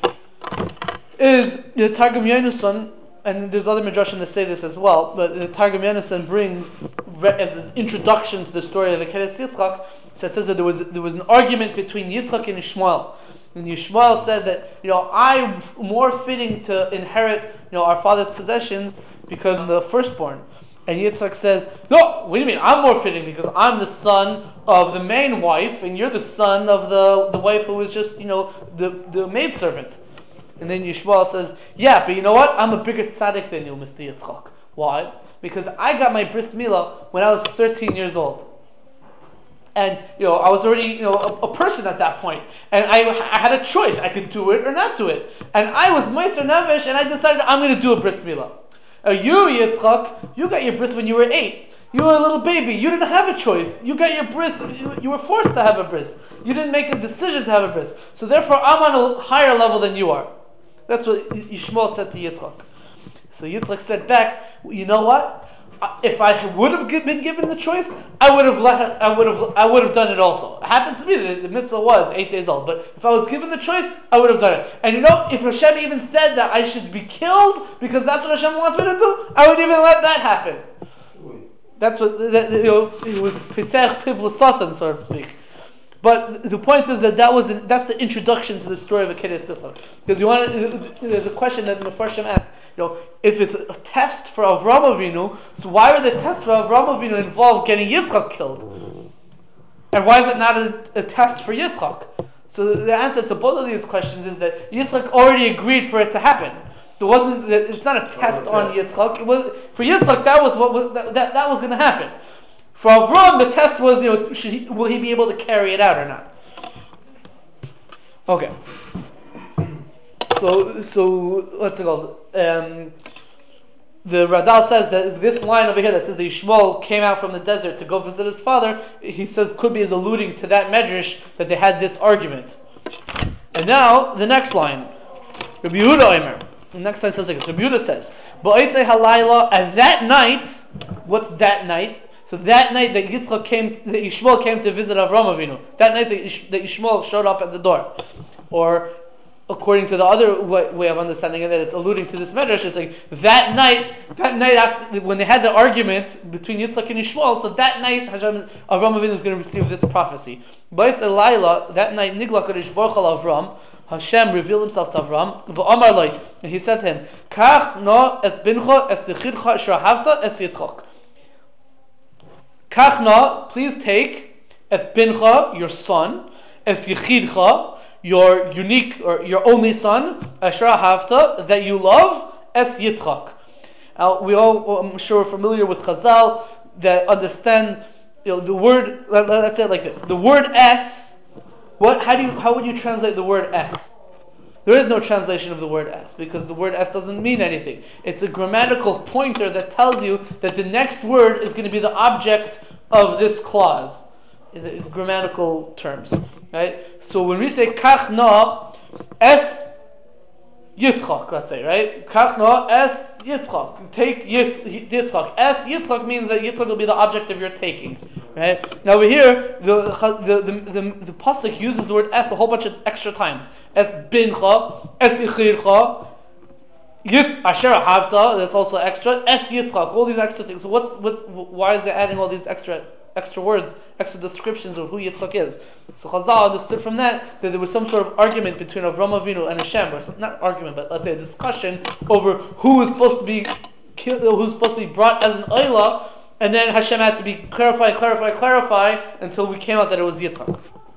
is the Targum Yonasan, and there's other midrashim that say this as well, but the Targum Yonasan brings as his introduction to the story of the Akeres Yitzchak, so it says that there was there was an argument between Yitzchak and Yishmael. And Yishmael said that, you know, I'm more fitting to inherit, you know, our father's possessions because I'm the firstborn. And Yitzchak says, no, what do you mean? I'm more fitting because I'm the son of the main wife, and you're the son of the, the wife who was just, you know, the, the maidservant. And then Yishmael says, yeah, but you know what? I'm a bigger tzaddik than you, Mister Yitzchak. Why? Because I got my bris milah when I was thirteen years old. And, you know, I was already, you know, a, a person at that point. And I, I had a choice. I could do it or not do it. And I was Meiser Navesh, and I decided I'm going to do a bris milah. Uh, you, Yitzchak, you got your bris when you were eight. You were a little baby. You didn't have a choice. You got your bris. You, you were forced to have a bris. You didn't make a decision to have a bris. So therefore, I'm on a higher level than you are. That's what Yishmael said to Yitzchak. So Yitzchak said back, you know what? If I would have been given the choice, I would have let. Her, I would have. I would have done it also. It happens to be that the mitzvah was eight days old, but if I was given the choice, I would have done it. And you know, if Hashem even said that I should be killed because that's what Hashem wants me to do, I would even let that happen. That's what that, you know. It was Pesach Piv L'Satan, so to speak. But the point is that that was an, that's the introduction to the story of Akeres Yitzchak. Because you want to, there's a question that the Mepharshim asked. You know, if it's a test for Avram Avinu, so why would the test for Avram Avinu involve getting Yitzchak killed? And why is it not a, a test for Yitzchak? So the, the answer to both of these questions is that Yitzchak already agreed for it to happen. So it wasn't. It's not a test on Yitzchak. It was for Yitzchak. That was what was that. That, that was going to happen. For Avram, the test was, you know, should he, will he be able to carry it out or not? Okay. So, so what's it called? Um, the Radal says that this line over here that says that Yishmael came out from the desert to go visit his father, he says could be as alluding to that medrash that they had this argument. And now the next line, Rabbi Yehuda Omer. The next line says like this. Rabbi Yehuda says, "Ba'isei halayla." At that night, what's that night? So that night that Yitzchak came, that Yishmael came to visit Avram Avinu. That night that, Yish, that Yishmael showed up at the door, or according to the other way, way of understanding it, that it's alluding to this medrash, it's like that night, that night after when they had the argument between Yitzchak and Yishmael. So that night, Hashem, Avram Avinu is going to receive this prophecy. Ba'is Elayla, that night, Nigla Kadosh Baruch Hu Avram. Hashem revealed himself to Avram, v'amar lo, and he said to him, Kach no es bincha es yichidcha shahavta es Yitzchak. Kach no, please take es bincha, your son, es yichidcha, your unique or your only son, asher havta, that you love, es Yitzchak. Now we all, I'm sure, are familiar with Chazal that understand, you know, the word. Let, let's say it like this: the word es. What? How do you? How would you translate the word es? There is no translation of the word es because the word es doesn't mean anything. It's a grammatical pointer that tells you that the next word is going to be the object of this clause in the grammatical terms, right? So when we say kach na es Yitzchak, let's say, right? Kach na es Yitzchak. Take Yitz, Yitzchak. Es Yitzchak means that Yitzchak will be the object of your taking. Right? Now over here, the the the the, the pasuk uses the word es a whole bunch of extra times. Es bincha, es yichircha, yit asher havta. That's also extra. Es yitzchak. All these extra things. So what's what? Why is they adding all these extra extra words, extra descriptions of who Yitzchak is? So Chazal understood from that that there was some sort of argument between Avram Avinu and Hashem, or some, not argument, but let's say a discussion over who is supposed to be killed, who's supposed to be brought as an oila. And then Hashem had to be clarify, clarify, clarify until we came out that it was Yitzchak.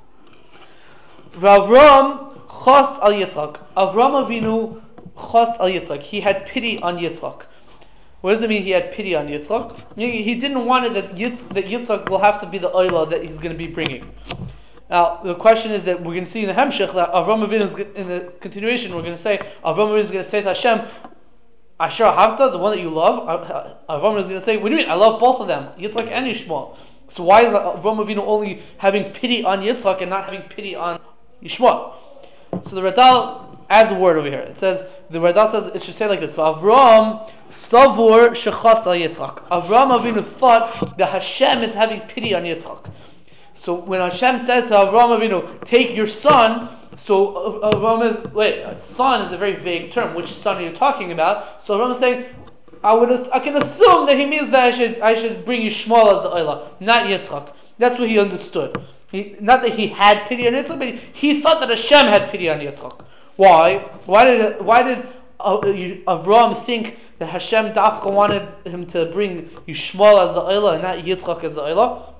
Avram chos al Yitzchak. Avram Avinu chos al Yitzchak. He had pity on Yitzchak. What does it mean? He had pity on Yitzchak. He didn't want it that Yitz, that Yitzchak will have to be the oila that he's going to be bringing. Now the question is that we're going to see in the Hemshech that Avram Avinu is, in the continuation we're going to say Avram Avinu is going to say to Hashem, Asher Havta, the one that you love, Avram is going to say, what do you mean? I love both of them, Yitzchak and Yishmael. So why is Avram Avinu only having pity on Yitzchak and not having pity on Yishmael? So the Radal adds a word over here. It says, the Radal says, it should say like this, Avram Savur Shechas al Yitzchak. Avram Avinu thought that Hashem is having pity on Yitzchak. So when Hashem said to Avram Avinu, take your son, so Avram is, wait, son is a very vague term. Which son are you talking about? So Avram is saying, I would, I can assume that he means that I should, I should bring Yishmael as the oila, not Yitzchak. That's what he understood. He, not that he had pity on Yitzchak, but he, he thought that Hashem had pity on Yitzchak. Why? Why did, why did uh, Avram think that Hashem Dafka wanted him to bring Yishmael as the oila and not Yitzchak as the oila?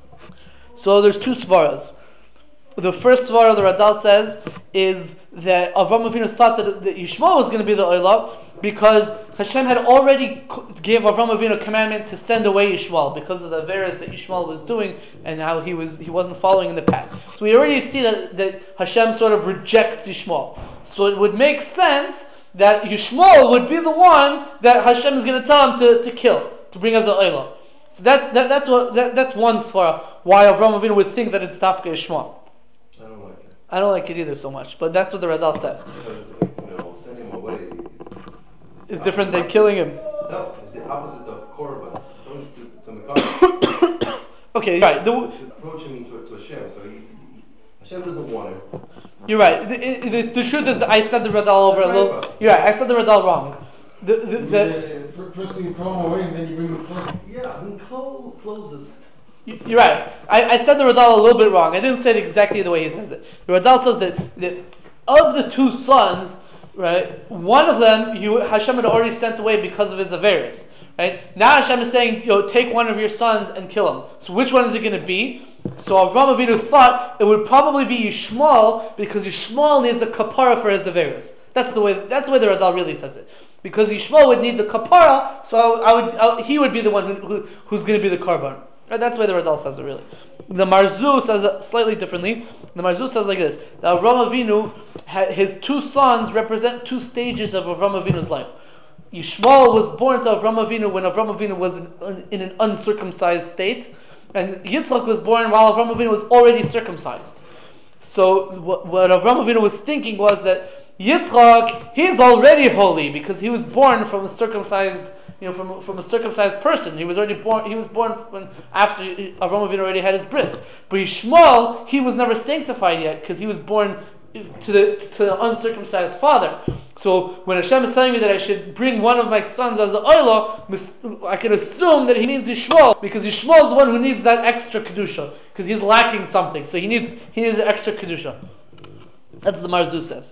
So there's two svaras. The first svara the Radal says is that Avram Avinu thought that, that Yishmael was going to be the oila because Hashem had already gave Avram Avinu a commandment to send away Yishmael because of the averos that Yishmael was doing and how he was he wasn't following in the path. So we already see that, that Hashem sort of rejects Yishmael. So it would make sense that Yishmael would be the one that Hashem is going to tell him to, to kill, to bring as an oila. So that's that, that's what that, that's one svara why Avram Avinu would think that it's Dafka Yishmael. I don't like it. I don't like it either so much, but that's what the Radal says. Because, you know, sending him away is, It's different than killing him. no, it's the opposite of korban. Don't to, to Mekar. Okay, right. The, Approach him to, to Hashem, so he, Hashem doesn't want him. you're right. The, the, the truth is that I said the Radal over a little. You're right. I said the Radal wrong. The, the, the, Uh, First thing you throw them away and then you bring them close. Yeah, I mean, close, closest. You're right. I, I said the Radal a little bit wrong. I didn't say it exactly the way he says it. The Radal says that, that of the two sons, right, one of them you, Hashem had already sent away because of his averos. Right? Now Hashem is saying, you know, take one of your sons and kill him. So which one is it going to be? So Avram Avinu thought it would probably be Yishmael because Yishmael needs a kapara for his averos. That's the way. That's the way the Radal really says it. Because Yishmael would need the kapara, so I, I would, I, he would be the one who, who, who's going to be the karban. Right? That's the way the Radal says it, really. The Marzu says it slightly differently. The Marzu says like this: that Avram Avinu, his two sons represent two stages of Avram Avinu's life. Yishmael was born to Avram Avinu when Avram Avinu was in, in an uncircumcised state, and Yitzchak was born while Avram Avinu was already circumcised. So what, what Avraham Avinu was thinking was that Yitzchak, he's already holy because he was born from a circumcised, you know, from from a circumcised person. He was already born. He was born when after Avraham Avinu already had his bris. But Yishmael, he was never sanctified yet because he was born to the to the uncircumcised father. So when Hashem is telling me that I should bring one of my sons as an oila, I can assume that he means Yishmael because Yishmael is the one who needs that extra kedusha because he's lacking something. So he needs he needs an extra kedusha. That's what the Marzu says.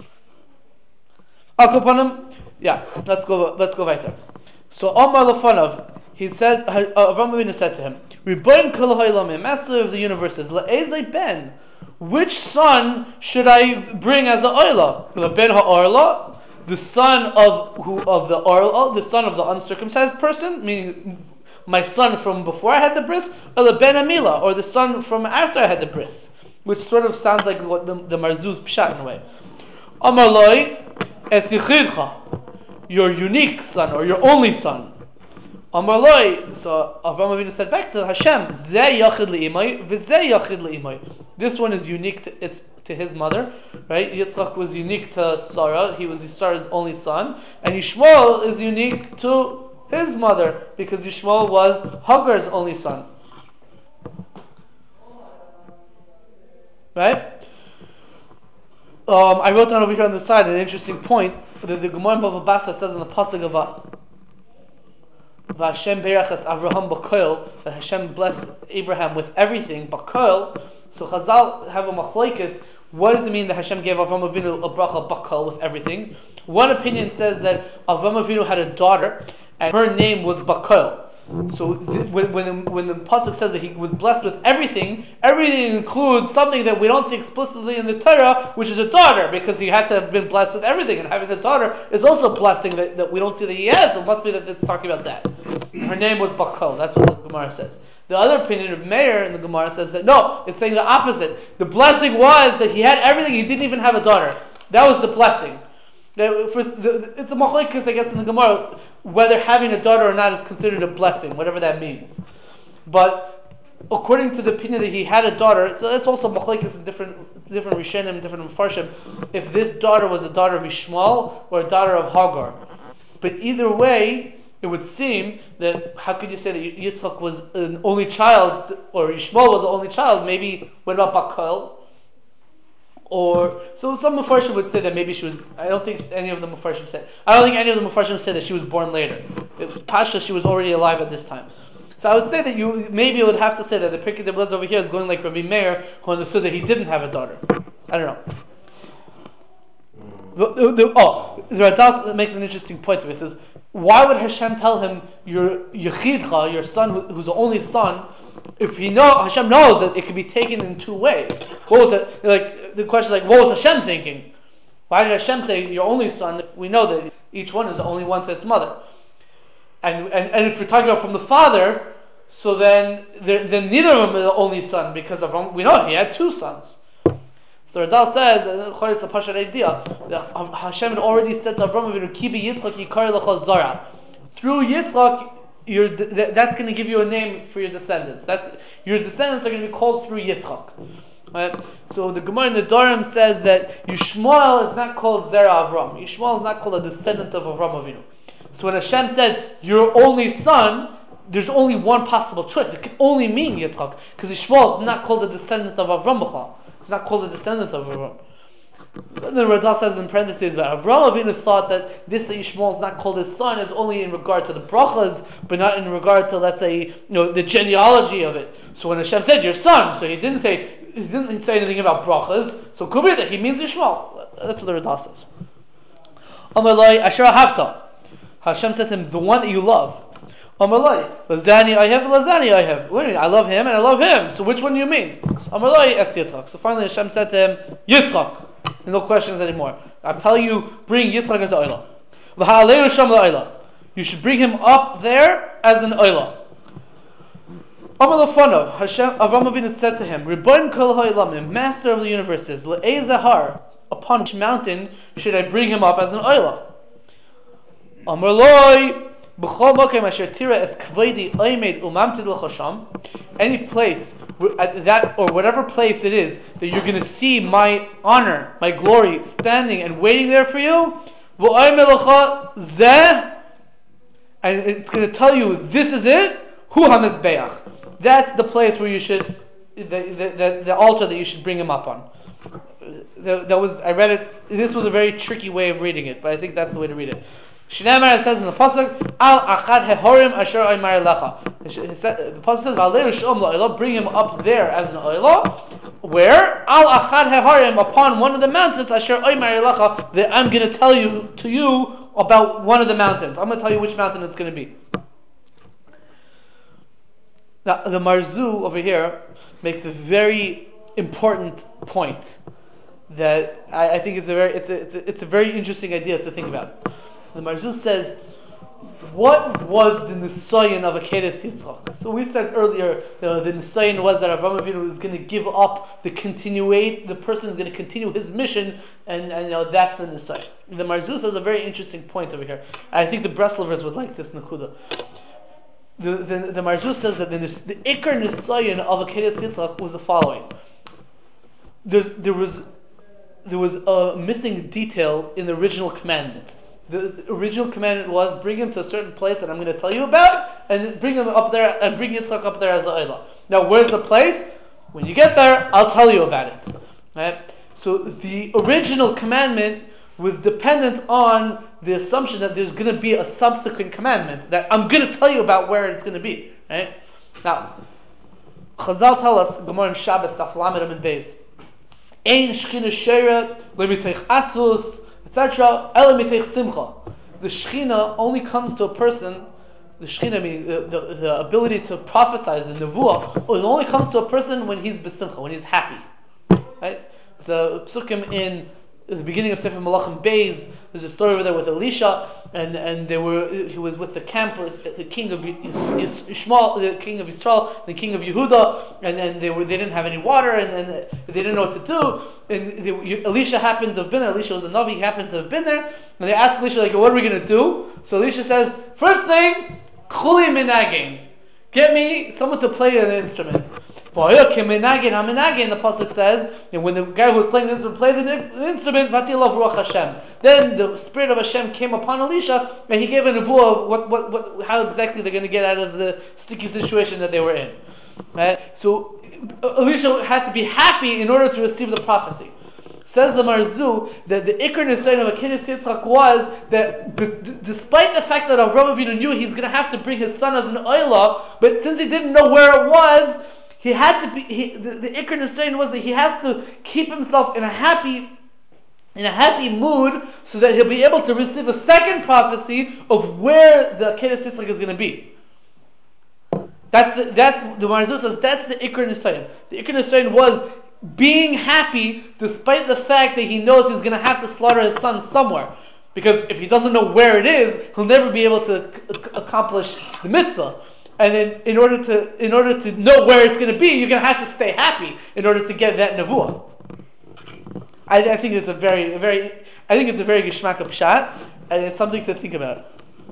Akupanim, yeah. Let's go. Let's go weiter. So Omar Lefanov, he said, Avraham Avinu said to him, "Ribono kol ha'olamim, Master of the universes, le'ezei ben, which son should I bring as a oila? LeBen ha'orla, the son of who of the orla, the son of the uncircumcised person, meaning my son from before I had the bris, or LeBen Amila, or the son from after I had the bris," which sort of sounds like what the, the Marzu's pshat in a way. Amar loi esichidcha, your unique son or your only son. Amar loi. So Avraham Avinu said back to Hashem, Zeh yachid le'imai, v'zeh yachid le'imai. This one is unique to its to his mother, right? Yitzchak was unique to Sarah. He was Sarah's only son, and Yishmael is unique to his mother because Yishmael was Hagar's only son. Right? Um, I wrote down over here on the side an interesting point that the Gemara in Bava Basra says in the pasuk of Vashem berachas Avraham b'koil, that Hashem blessed Abraham with everything b'koil. So Chazal have a machlokes. What does it mean that Hashem gave Avraham Avinu a bracha b'koil with everything? One opinion says that Avraham Avinu had a daughter and her name was B'koil. So th- when when the, when the pasuk says that he was blessed with everything, everything includes something that we don't see explicitly in the Torah, which is a daughter, because he had to have been blessed with everything, and having a daughter is also a blessing that, that we don't see that he has. So it must be that it's talking about that. Her name was Bachol. That's what the Gemara says. The other opinion of Meir in the Gemara says that no, it's saying the opposite. The blessing was that he had everything. He didn't even have a daughter. That was the blessing. It's a machlokes, I guess, in the Gemara whether having a daughter or not is considered a blessing, whatever that means. But according to the opinion that he had a daughter, so that's also machlokes in different different rishonim, different mefarshim, if this daughter was a daughter of Yishmael or a daughter of Hagar. But either way, it would seem that how could you say that Yitzchak was an only child or Yishmael was the only child? Maybe what about Bachal? Or so some Mefarshim would say that maybe she was. I don't think any of the Mefarshim said. I don't think any of the Mefarshim said that she was born later. It, Pasha, she was already alive at this time. So I would say that you maybe you would have to say that the Pirkei D'Blez over here is going like Rabbi Meir, who understood that he didn't have a daughter. I don't know. The, the, the, oh, the Radas makes an interesting point. He says, why would Hashem tell him your Yechidcha, your son, who, who's the only son? If he know Hashem knows that it could be taken in two ways. What was it? Like the question, is like, what was Hashem thinking? Why did Hashem say your only son? If we know that each one is the only one to its mother, and and, and if we're talking about from the father, so then then neither of them are the only son because of we know he had two sons. So Radal says, according to Pasha idea, that Hashem had already said to Avraham Avinu, "Kibi Yitzchak yikar lecha zara." Through Yitzchak, Your, th- that's going to give you a name for your descendants. That's your descendants are going to be called through Yitzchak. Right? So the Gemara in the Dorim says that Yishmael is not called Zera Avram. Yishmael is not called a descendant of Avram Avinu. So when Hashem said your only son, there's only one possible choice. It can only mean Yitzchak because Yishmael is not called a descendant of Avram B'chal. It's not called a descendant of Avram. And then Radal says in parentheses that Avraham Avinu thought that this that Yishmael is not called his son is only in regard to the brachas, but not in regard to, let's say, you know, the genealogy of it. So when Hashem said your son, so he didn't say he didn't say anything about brachas. So it could be that he means Yishmael. That's what the Radal says. Amalai Asher Havta. Hashem said to him, the one that you love. Amalai Lazani I have, Lazani I have. I love him and I love him. So which one do you mean? Amalai Es Yitzchak. So finally Hashem said to him, Yitzchak. No questions anymore. I'm telling you, bring Yitzchak as an oila. You should bring him up there as an oila. Amar Lefanov, Hashem, Avraham Avinu said to him, Ribono kol ha'olamim, Master of the universes, le'ezahar, upon which mountain should I bring him up as an oila? Amar loi, B'chol mokem asher tira es kavodi oimed umamtid l'chasham. Any place at that or whatever place it is that you're going to see my honor, my glory, standing and waiting there for you. V'oimed l'cha zeh, and it's going to tell you this is it. Hu hamizbeach. That's the place where you should, the, the, the, the altar that you should bring him up on. That, that was, I read it, this was a very tricky way of reading it, but I think that's the way to read it. Shnei it says in the pasuk, Al achad hehorim asher oymar lecha. The pasuk says, V'alei rishom la'olah, bring him up there as an olah. Where? Al achad hehorim, upon one of the mountains, asher oymar lecha, that I'm going to tell you, to you, about one of the mountains. I'm going to tell you which mountain it's going to be. Now, the Marzu over here makes a very important point that I, I think it's a very it's a, it's a it's a very interesting idea to think about. The Marzu says, what was the Nisayan of Akeres Yitzchak? So we said earlier, you know, the Nisayan was that Avraham Avinu was going to give up the continuate, the person is going to continue his mission, and, and you know that's the Nisayan. The Marzu says a very interesting point over here. I think the Breslovers would like this Nakuda. The the, the Marzu says that the, the Ikar Nisayan of Akeres Yitzchak was the following. There's there was there was a missing detail in the original commandment. The, the original commandment was bring him to a certain place that I'm going to tell you about, and bring him up there, and bring Yitzchak up there as a olah. Now, where's the place? When you get there, I'll tell you about it. Right? So the original commandment was dependent on the assumption that there's going to be a subsequent commandment that I'm going to tell you about where it's going to be. Right? Now, Chazal tell us, Gemara in Shabbos, Daf Lamed Amud Beis, Ein Shechina Sheira Lemitech Atzvus, et cetera. Ela Mitech Simcha. The Shechina only comes to a person. The Shechina, meaning the, the, the ability to prophesize, the nevuah, it only comes to a person when he's besimcha, when he's happy. Right? The psukim in the beginning of Sefer Malachim Beis, there's a story over there with Elisha, and, and they were he was with the camp, the king of Ishmael, the king of Israel, the king of Yehuda, and then they were they didn't have any water, and, and they didn't know what to do. And they, Elisha happened to have been there. Elisha was a Navi, he happened to have been there, and they asked Elisha, like, what are we going to do? So Elisha says, first thing, Chuli minagin, get me someone to play an instrument. The pasuk says, and when the guy who was playing the instrument played the instrument, then the spirit of Hashem came upon Elisha, and he gave a nevuah of what, what, what, how exactly they're going to get out of the sticky situation that they were in. Right? So Elisha had to be happy in order to receive the prophecy. Says the Marzu that the Ikar Nisayon of Akeres Yitzchak was that b- despite the fact that Avraham Avinu knew he's going to have to bring his son as an olah, but since he didn't know where it was, he had to be. He, the, the Ikar Nisayon was that he has to keep himself in a happy, in a happy mood, so that he'll be able to receive a second prophecy of where the Akeres Yitzchak is going to be. That's the, that's the Marzu says that's the Ikar Nisayon. The Ikar Nisayon was being happy despite the fact that he knows he's going to have to slaughter his son somewhere. Because if he doesn't know where it is, he'll never be able to c- accomplish the mitzvah. And then in order to in order to know where it's going to be, you're going to have to stay happy in order to get that nevuah. I, I think it's a very, a very, I think it's a very geshmak pshat, and it's something to think about.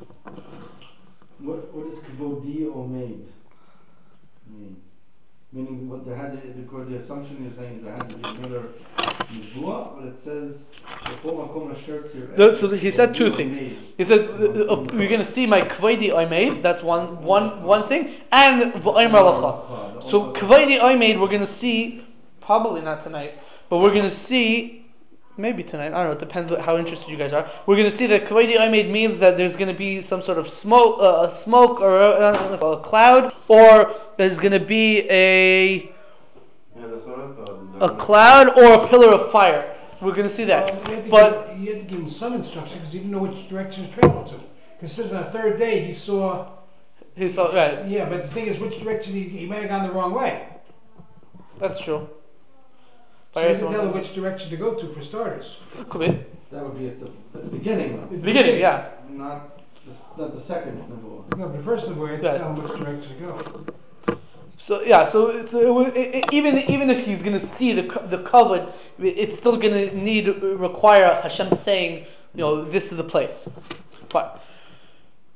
What what is kvodi omeid mean? Meaning, what there had to, the, the assumption you're saying there had to be another nevuah, but it says the, so he said two things. He said uh, uh, we're going to see my kvodi I made. That's one one one thing, and v'omer lacha. So kvodi I made, we're going to see probably not tonight, but we're going to see maybe tonight. I don't know. It depends what, how interested you guys are. We're going to see that kvodi I made means that there's going to be some sort of smoke, uh, a smoke or a, a cloud, or there's going to be a Yeah, that's what I thought. a cloud or a pillar of fire. We're going to see that. Well, you had to but give, you had to give him some instruction because he didn't know which direction to travel to. Because it says on the third day he saw. he saw right. Yeah, but the thing is, which direction he, he might have gone the wrong way. That's true. So you have to tell him which direction to go to for starters. Could be. That would be at the, at the beginning, though. Beginning, yeah. Not the, not the second nevuah. No, but first of all, you have to Right. tell him which direction to go. So yeah, so so it, was- it, it, even even if he's going to see the co- the covered, it's still going to need require Hashem saying, you know, this is the place. But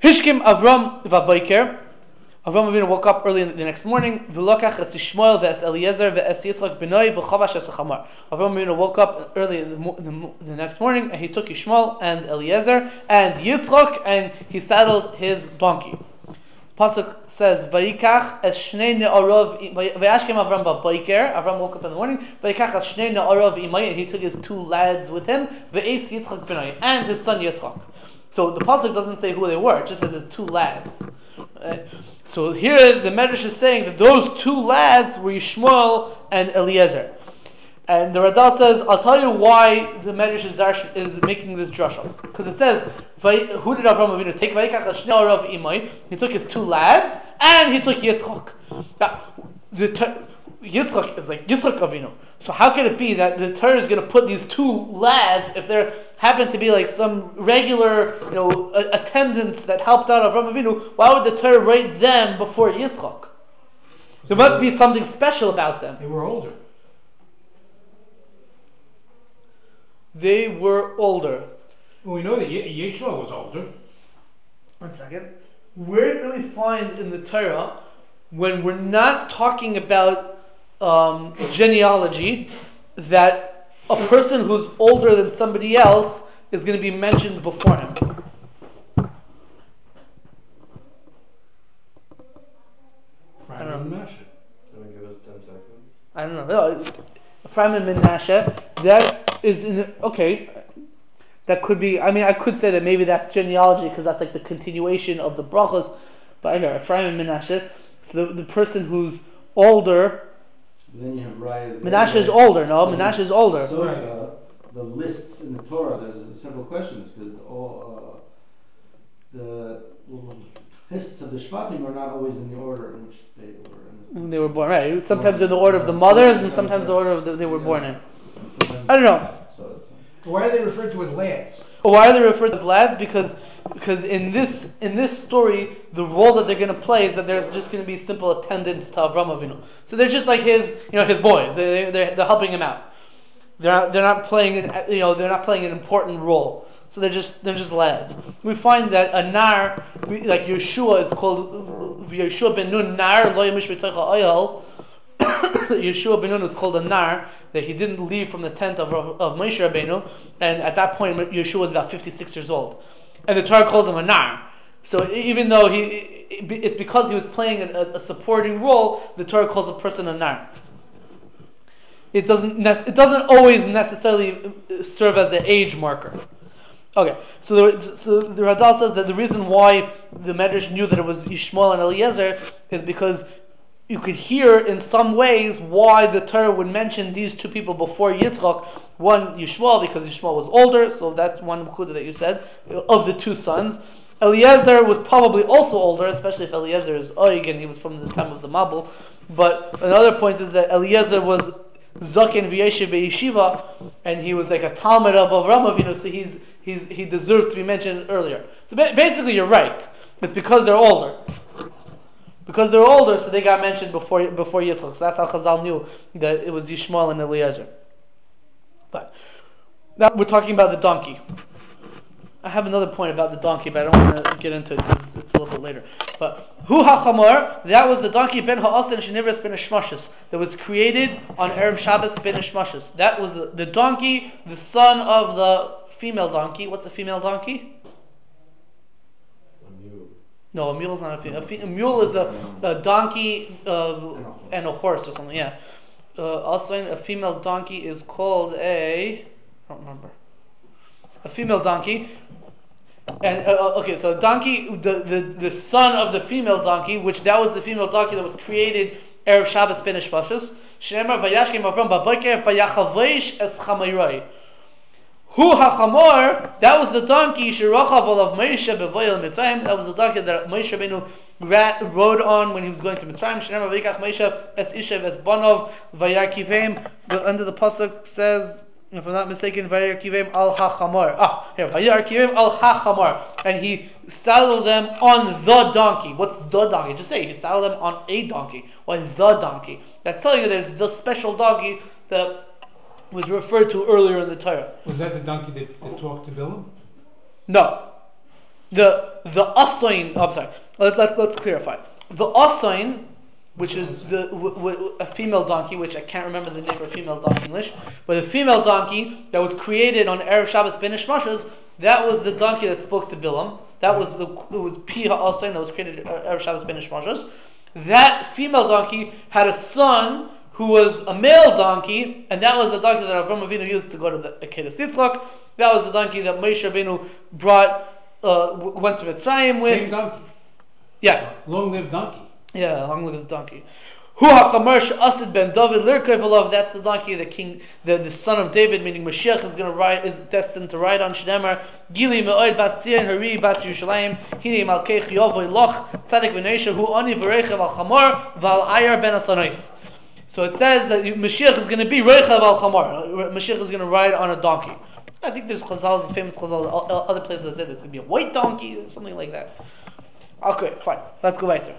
Hishkim Avram Vaboiker. Avram Avinu woke up early in the next morning. V'lokach es Yishmael ve'es Eliezer ve'es Yitzchak b'noi v'chavash es Chamar. Avram Avinu woke up early in the, mo- the, mo- the next morning, and he took Yishmael and Eliezer and Yitzchak, and he saddled his donkey. Pasuk says, "Vayikach es shnei ne'orov vayashkem Avram ba'boiker." Avram woke up in the morning. Vayikach es shnei ne'orov imay, and he took his two lads with him. Ve'es Yitzchak b'noi, and his son Yitzchak. So the pasuk doesn't say who they were; it just says his two lads. Uh, so here the Medrash is saying that those two lads were Yishmael and Eliezer. And the Radal says, I'll tell you why the Medrash is, darsh, is making this drasha. Because it says, who did Avram Avinu take? He took his two lads, and he took Yitzchak. Now, the ter- Yitzchak is like Yitzchak Avinu. So how can it be that the Torah is going to put these two lads, if there happen to be like some regular, you know, a- attendants that helped out Avram Avinu, why would the Torah write them before Yitzchak? There must be something special about them. They were older. They were older. Well, we know that Ye- Yeshua was older. One second. Where do we find in the Torah, when we're not talking about um, genealogy, that a person who's older than somebody else is going to be mentioned before him? I don't know. Can we give us ten seconds? I don't know. No, Ephraim and Menashe, that is in, okay. That could be. I mean, I could say that maybe that's genealogy because that's like the continuation of the brachos. But I know Ephraim and Menashe. So the, the person who's older. Then you have Raya. Menashe is older. No, Menashe is older. So uh, the lists in the Torah, there's uh, several questions because all uh, the lists of the Shvatim are not always in the order in which they were. In They were born, right? Sometimes in the order of the mothers, and sometimes the order of the, they were born in. I don't know. So Why are they referred to as lads? Why are they referred to as lads? Because because in this in this story, the role that they're going to play is that they're just going to be simple attendants to Avram Avinu. So they're just like his, you know, his boys. They they're, they're helping him out. They're not they're not playing an, you know they're not playing an important role. So they're just they're just lads. We find that a nar, like Yeshua, is called Yeshua ben Nun nar lo yemish b'toich ha'ohel. Yeshua ben Nun was called a nar, that he didn't leave from the tent of, of, of Moshe Rabbeinu, and at that point Yeshua was about fifty-six years old, and the Torah calls him a nar. So even though he, it's because he was playing a, a supporting role, the Torah calls a person a nar. It doesn't ne- it doesn't always necessarily serve as an age marker. Okay, so the, so the Radal says that the reason why the Medrash knew that it was Yishmael and Eliezer is because you could hear in some ways why the Torah would mention these two people before Yitzchak. One, Yishmael, because Yishmael was older, so that's one kuda that you said, of the two sons. Eliezer was probably also older, especially if Eliezer is Oig and he was from the time of the Mabul. But another point is that Eliezer was Zaken v'yeshiv be'yeshiva, and he was like a Talmud of Avram Avinu, so he's he's he deserves to be mentioned earlier. So ba- basically, you're right. It's because they're older. Because they're older, so they got mentioned before before Yitzchak. So that's how Chazal knew that it was Yishmael and Eliezer. But now we're talking about the donkey. I have another point about the donkey, but I don't want to get into it because it's a little bit later. But Hu HaChamor, that was the donkey Ben Ha'asan Shenivras Ben Hashmashis that was created on Erev Shabbos Ben Hashmashis. That was the, the donkey, the son of the female donkey. What's a female donkey? A mule. No, a mule is not a female. A, fe- a mule is a, a donkey uh, and a horse or something, yeah. Uh, also, a female donkey is called a... I don't remember. A female donkey. And uh, okay, so donkey, the, the, the son of the female donkey, which that was the female donkey that was created Erev Shabbos Ben Hashmashis. Shneimar vayashkem Avram baboker vayachavosh es chamayrai. Hu hachamor, that was the donkey sherochav olav Moshe bevoyel Mitzrayim. That was the donkey that Moshe Rabbeinu rode on when he was going to Mitzrayim. Shneimar vayikach Moshe es ishev es banov vayarkivem. The end of the pasuk says, if I'm not mistaken, Vayarkivem al hachamor. Ah, here, Vayarkivem al hachamor, and he saddled them on the donkey. What's the donkey? Just say he saddled them on a donkey. What's the donkey? That's telling you there's the special donkey that was referred to earlier in the Torah. Was that the donkey that, that talked to Bilam? No, the the asoin. Oh, I'm sorry. Let, let, let's clarify. The asoin, which is the w- w- a female donkey, which I can't remember the name for a female donkey in English, but a female donkey that was created on Erev Shabbos Ben Ishmashos, that was the donkey that spoke to Bilam. That was the it was Pi Ha'asoin that was created on Erev Shabbos Ben Ishmashos. That female donkey had a son who was a male donkey, and that was the donkey that Avram Avinu used to go to the Akedah Yitzchak. That was the donkey that Moshe Rabbeinu brought, uh, w- went to Mitzrayim with. Same donkey. Yeah, Long-lived donkey. yeah, long live the donkey. Hu hachamar she'asid ben David lirkei v'lav. That's the donkey, the king, the, the son of David, meaning Mashiach is going to ride, is destined to ride on. Shneimar Gili me'od bas Tzion Hari bas Yerushalayim Hine malkeich Yovoy Loch Tzadik v'Neisha Hu ani v'reichav al chamor v'al ayar ben asanais. So it says that Mashiach is going to be reichav al chamor. Mashiach is going to ride on a donkey. I think there's chazal, famous chazal, other places that said it's going to be a white donkey or something like that. Okay, fine. Let's go back there.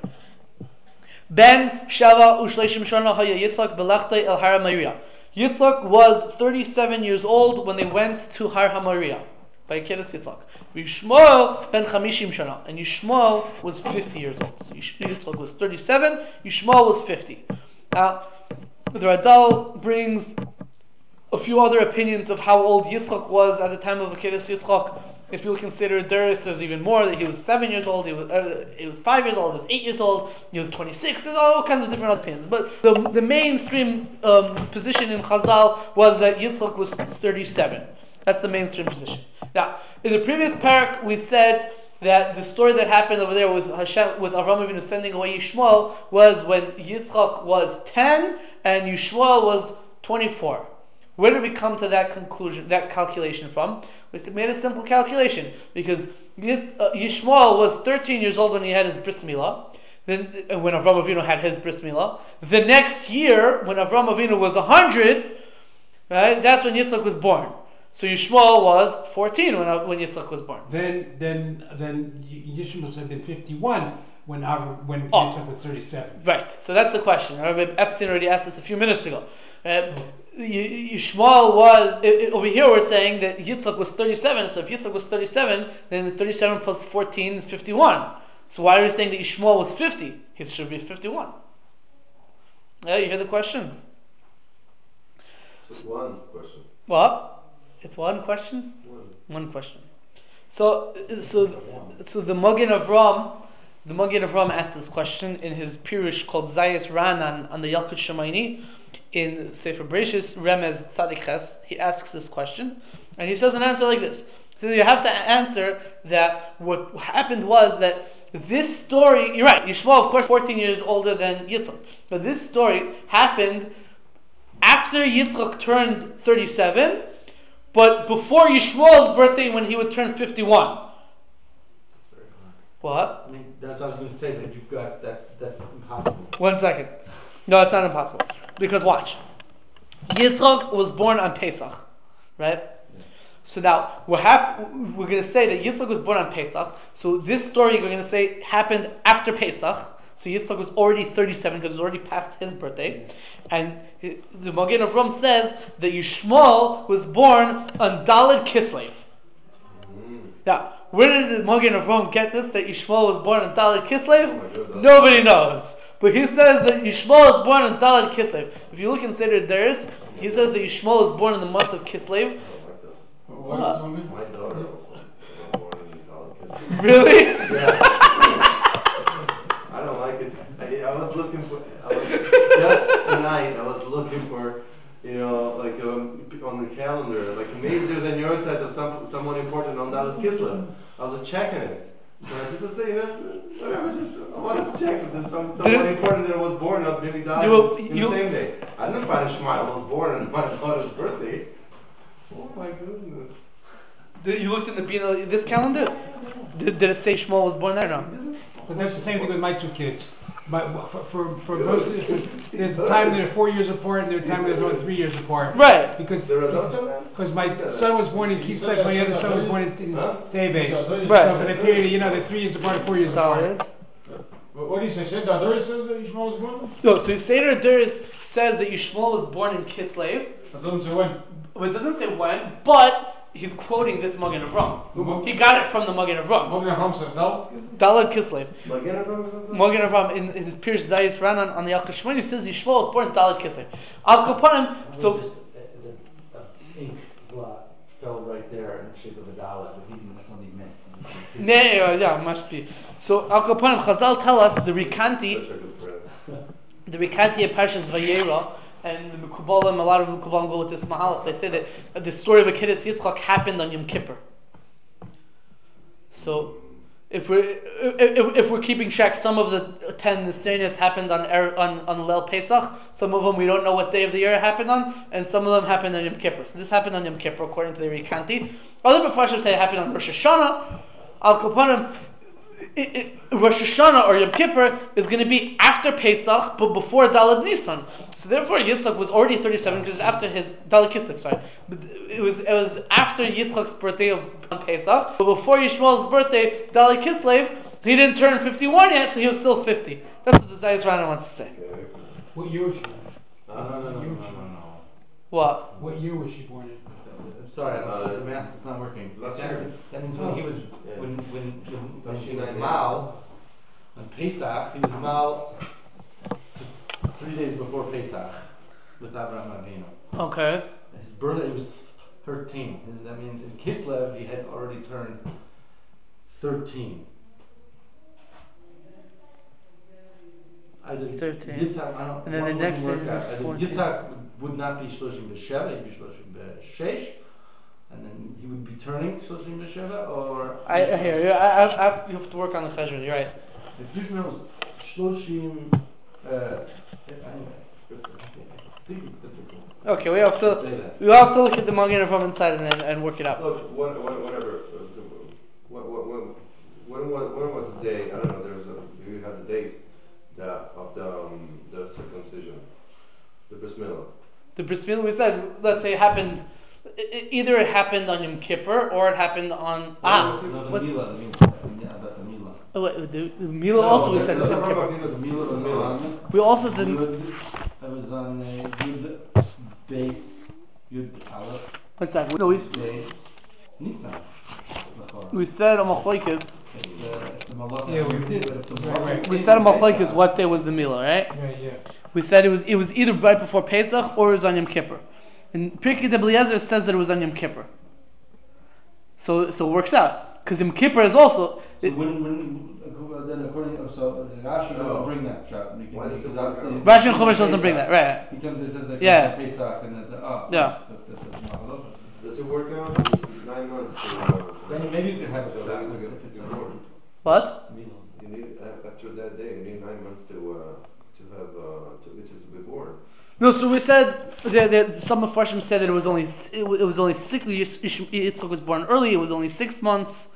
Ben Shava Ushleishim Shana Haya Yitzchak Belachtai El Har HaMoriah. Yitzchak was thirty-seven years old when they went to Har HaMoriah by Akedah Yitzchak. Yishmael Ben Chamishim Shana, and Yishmael was fifty years old. So Yitzchak was thirty-seven. Yishmael was fifty. Now, the Radal brings a few other opinions of how old Yitzchak was at the time of Akedah Yitzchak. If you consider Duris, there's even more. That he was seven years old. He was uh, he was five years old. He was eight years old. He was twenty-six. There's all kinds of different opinions. But the the mainstream um, position in Chazal was that Yitzchak was thirty-seven. That's the mainstream position. Now, in the previous parak, we said that the story that happened over there with Hashem, with Avram Avinu sending away Yishmael, was when Yitzchak was ten and Yishmael was twenty-four. Where did we come to that conclusion, that calculation from? We made a simple calculation because Yishmael was thirteen years old when he had his bris milah. Then, when Avram Avinu had his bris milah, the next year when Avram Avinu was a hundred, right? That's when Yitzchak was born. So Yishmael was fourteen when when Yitzchak was born. Then, then, then Yishmael must have been fifty-one when Avram, when Oh. Yitzchak was thirty-seven. Right. So that's the question. Rabbi Epstein already asked this a few minutes ago. Uh, Yishmael was uh, over here. We're saying that Yitzchak was thirty-seven. So if Yitzchak was thirty-seven, then thirty-seven plus fourteen is fifty-one. So why are we saying that Yishmael was fifty? He should be fifty-one. Yeah, you hear the question? Just one question. What? It's one question. One. One question. So, so, so the Magen Avram, the Magen Avram asked this question in his pirush called Zayis Ranan on the Yalkut Shemaini in Sefer Bereshis Remez Tzadik Ches. He asks this question, and he says an answer like this. So you have to answer that what happened was that this story. You're right. Yishmael, of course, fourteen years older than Yitzchak, but this story happened after Yitzchak turned thirty-seven. But before Yishmael's birthday, when he would turn fifty-one. What? I mean, that's what I was going to say, but you've got, that's that's impossible. One second. No, it's not impossible. Because watch. Yitzchak was born on Pesach, right? Yeah. So now, we're, hap- we're going to say that Yitzchak was born on Pesach. So this story, we're going to say, happened after Pesach. So Yitzchak was already thirty-seven because it was already past his birthday. And the Magen Avram says that Yishmael was born on Daled Kislev. Mm. Now, where did the Magen Avram get this, that Yishmael was born on Daled Kislev? Oh my God. Nobody knows. But he says that Yishmael was born on Daled Kislev. If you look in Seder Deris, he says that Yishmael was born in the month of Kislev. I don't like this. What What? is wrong with- My daughter was born in Dallas. Really? Yeah. I don't like it. I, I was looking for, I was, just tonight, I was looking for, you know, like um, on the calendar, like maybe there's a yahrzeit of some, someone important on Dalet Kislev. I was checking it. But I just say, you know, whatever, just I wanted to check if there's some, someone important that was born, not maybe died You- in you- the same day. I didn't find Ishmael was born on my daughter's birthday. Oh my goodness. Did- You looked in the Bina, this calendar? Did, did it say Shmuel was born there? No. But that's the same thing with my two kids. My, for for, for most, there's a time they're four years apart, and there's a time they're only three years apart. Right. Because There are adults on that? because my son was born in Kislev, my other son was born in, in Huh? Teves. Right. So for the period, you know, they're three years apart, four years apart. Solid. What what do you say? Said that Doris says that Yishmael was born? No, so Seder Duris says that Yishmael was born in Kislev, That doesn't say when. but it doesn't say when, but he's quoting this Magen Avram. He got it from the Magen Avram. Magen Avram says no. Dalad Kislev. Magen Avram? Magen Avram in, in his Pirush Zayis Ranan on the Al Kashmani says Yishmael was born in Dalad Kislev. Al Kapanim. So Just, uh, the, uh, ink blot fell right there in the shape of a dollar, but he didn't, that's not what he meant. Ne, uh, yeah, must be. So Al Kapanim Chazal tell us the Rikanti, Such a good friend. the Rikanti of Parshas Vayera. And the Mekubalim, a lot of Mekubalim go with this Mahalach. They say that the story of Akedas Yitzchak happened on Yom Kippur. So, if we're if, if we're keeping track, some of the ten Nisranis happened on er, on on Leil Pesach. Some of them we don't know what day of the year it happened on, and some of them happened on Yom Kippur. So this happened on Yom Kippur, according to the Rikanti. Other Mefarshim say it happened on Rosh Hashanah. Al Kapanim. It, it, Rosh Hashanah or Yom Kippur is going to be after Pesach, but before Dalad Nisan. So therefore, Yitzchak was already thirty-seven because after his Dalad Kislev. Sorry, but it was it was after Yitzchak's birthday of Pesach, but before Yishmael's birthday, Dalad Kislev. He didn't turn fifty-one yet, so he was still fifty. That's what the Zayis Rana wants to say. What year was she? No, no, no, no, no, no, no. What? What year was she born in? I'm sorry, uh, the math is not working. Last that, year. that means when he was, Yeah. when, when, when, when Last he year, was nine, Mal, on Pesach, he was Mal to three days before Pesach with Avraham Avinu. Okay. His birthday was thirteen. And that means in Kislev he had already turned thirteen. Either thirteen. Yitzhak, I don't And then the one next wouldn't year work out. is Either fourteen. Yitzhak would not be Shloshim B'Sheva, he'd be Shloshim B'Shesh, and then he would be turning Shloshim B'Sheva, or I, I hear you. I, I, I, you have to work on the cheshbon. You're right. if Yishmael was Shloshim, uh, anyway, it's, I think it's difficult Okay, we have to to say that. we have to look at the Magen from inside and, and and work it out. Look, what, what, whatever. uh, What, what, what, when was when was the day? I don't know. There's a. Do you have the date that of the um, the circumcision, the bris milah? The bris milah, we said, let's say it happened, i- i- either it happened on Yom Kippur or it happened on ah. No, the what's- Mila, the Mila, that's the- yeah, about the Mila. Oh, wait, the, the milah also we said the it's Yom Kippur. The Mila was on. We also did. Yud, I was on uh, Yud base, Yud Aleph, What's that? No, we base, Nisan. we said a machlokes. Yeah, we- right, right. We said a machlokes what day was the milah, right? Yeah, yeah. We said it was it was either right before Pesach or it was on Yom Kippur. And Pirkei de Eliezer says that it was on Yom Kippur. So so it works out because Yom Kippur is also. So It, when, when, uh, then according, oh, so Rashi doesn't Oh. bring that shot. We can- Why does it because work obviously- out? Rashi and Chumash doesn't bring that, right? Because it says like Yeah. Pesach and then the, oh. Yeah. So if that's a Mahalocha. Does it work out? It's nine months. To, uh, Then maybe you could have a so shot then like you if it's get a born. What? You need uh, after that day. You need nine months to uh, to have uh, to, to be born. No, so we said that, that some of Farshim said that it was only s- it, wa- it was only six. Yish- Yish- Yitzchak was born early. It was only six months.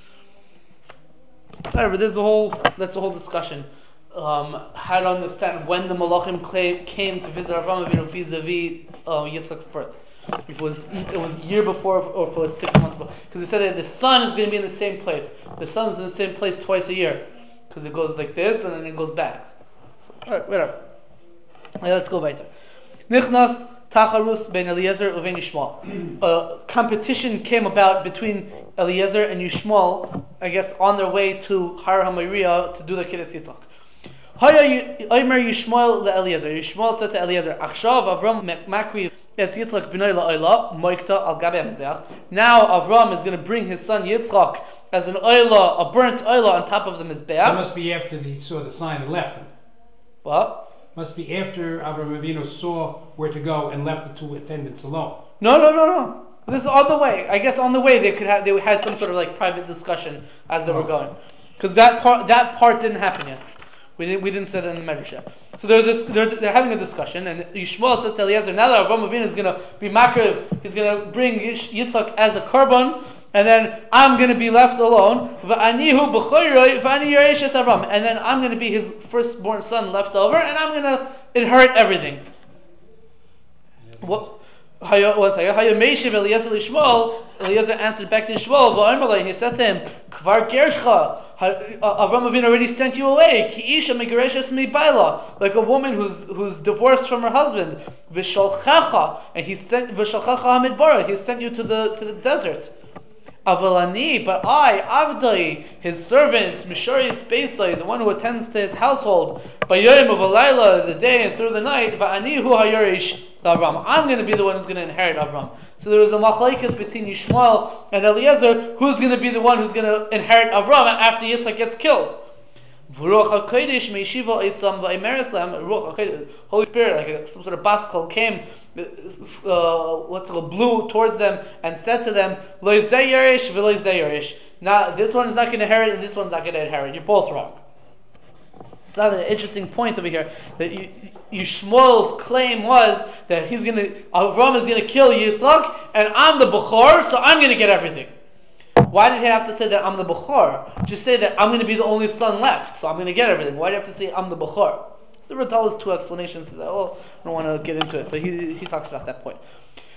Whatever. There's a whole that's a whole discussion. Um, how to understand when the Malachim cla- came to visit Avraham Avinu vis-a-vis uh, Yitzchak's birth. If it was it was a year before or if it was six months before. Because we said that the sun is going to be in the same place. The sun is in the same place twice a year. Because it goes like this and then it goes back. So, alright, whatever. Okay, let's go weiter. Nichnas Tacharus ben Eliezer uven Yishmael. A competition came about between Eliezer and Yishmael, I guess, on their way to Har HaMoriah to do the Kiddush Yitzchak. Haya Omer Yishmael leEliezer. Yishmael said to Eliezer, Achshav Avram Makri es Yitzchak b'nai la'olah moikta al gabe hamizbeach. Now Avram is going to bring his son Yitzchak as an oilah, a burnt oilah on top of the That mizbeach. must be after he saw the sign and left him. What? Must be after Avram Avinu saw where to go and left the two attendants alone. No, no, no, no. This is on the way. I guess on the way they could have they had some sort of like private discussion as they were going, because that part that part didn't happen yet. We didn't we didn't say that in the Medrash yet. So they're this, they're they're having a discussion, and Yishmael says to Eliezer, now that Avram Avinu is gonna be makriv, he's gonna bring Yish- Yitzchak as a korban, and then I'm gonna be left alone. V'anihu b'choyroi v'ani yareshes Avram, and then I'm gonna be his firstborn son left over, and I'm gonna inherit everything. What? Hayo- one second. Hayo Meishiv Eliezer Lishmuel. Eliezer answered back to Shmuel. V'Omer and he said to him, Kvar Gershcha. Avram Avinu already sent you away. Ki isha megereshes mi baila, like a woman who's who's divorced from her husband. V'shalchacha, and he sent v'shalchacha hamidbara. He sent you to the to the desert. Avalani, but I, Avdai, his servant, Mishari Spesai, the one who attends to his household, Bayorim of Alayla, the day and through the night, Va'ani hu hayorish Avram. I'm going to be the one who's going to inherit Avram. So there was a machlekes between Yishmael and Eliezer, who's going to be the one who's going to inherit Avram after Yitzchak gets killed. Ruach HaKodesh me'yeshiva Isam va'Imeres Lam. Ruach HaKodesh, Holy Spirit, like a, some sort of baskal came, uh, what's it called, blew towards them and said to them, Lo zeh yerish v'lo zeh yerish. Now this one is not going to inherit and this one's not going to inherit. You're both wrong. So I have an interesting point over here that Yishmael's claim was that he's going to, Avram is going to kill Yitzchak and I'm the Bechor, so I'm going to get everything. Why did he have to say that I'm the Bechor? Just say that I'm going to be the only son left, so I'm going to get everything. Why do you have to say I'm the Bechor? The Ratal has two explanations for that. Well, I don't want to get into it, but he he talks about that point.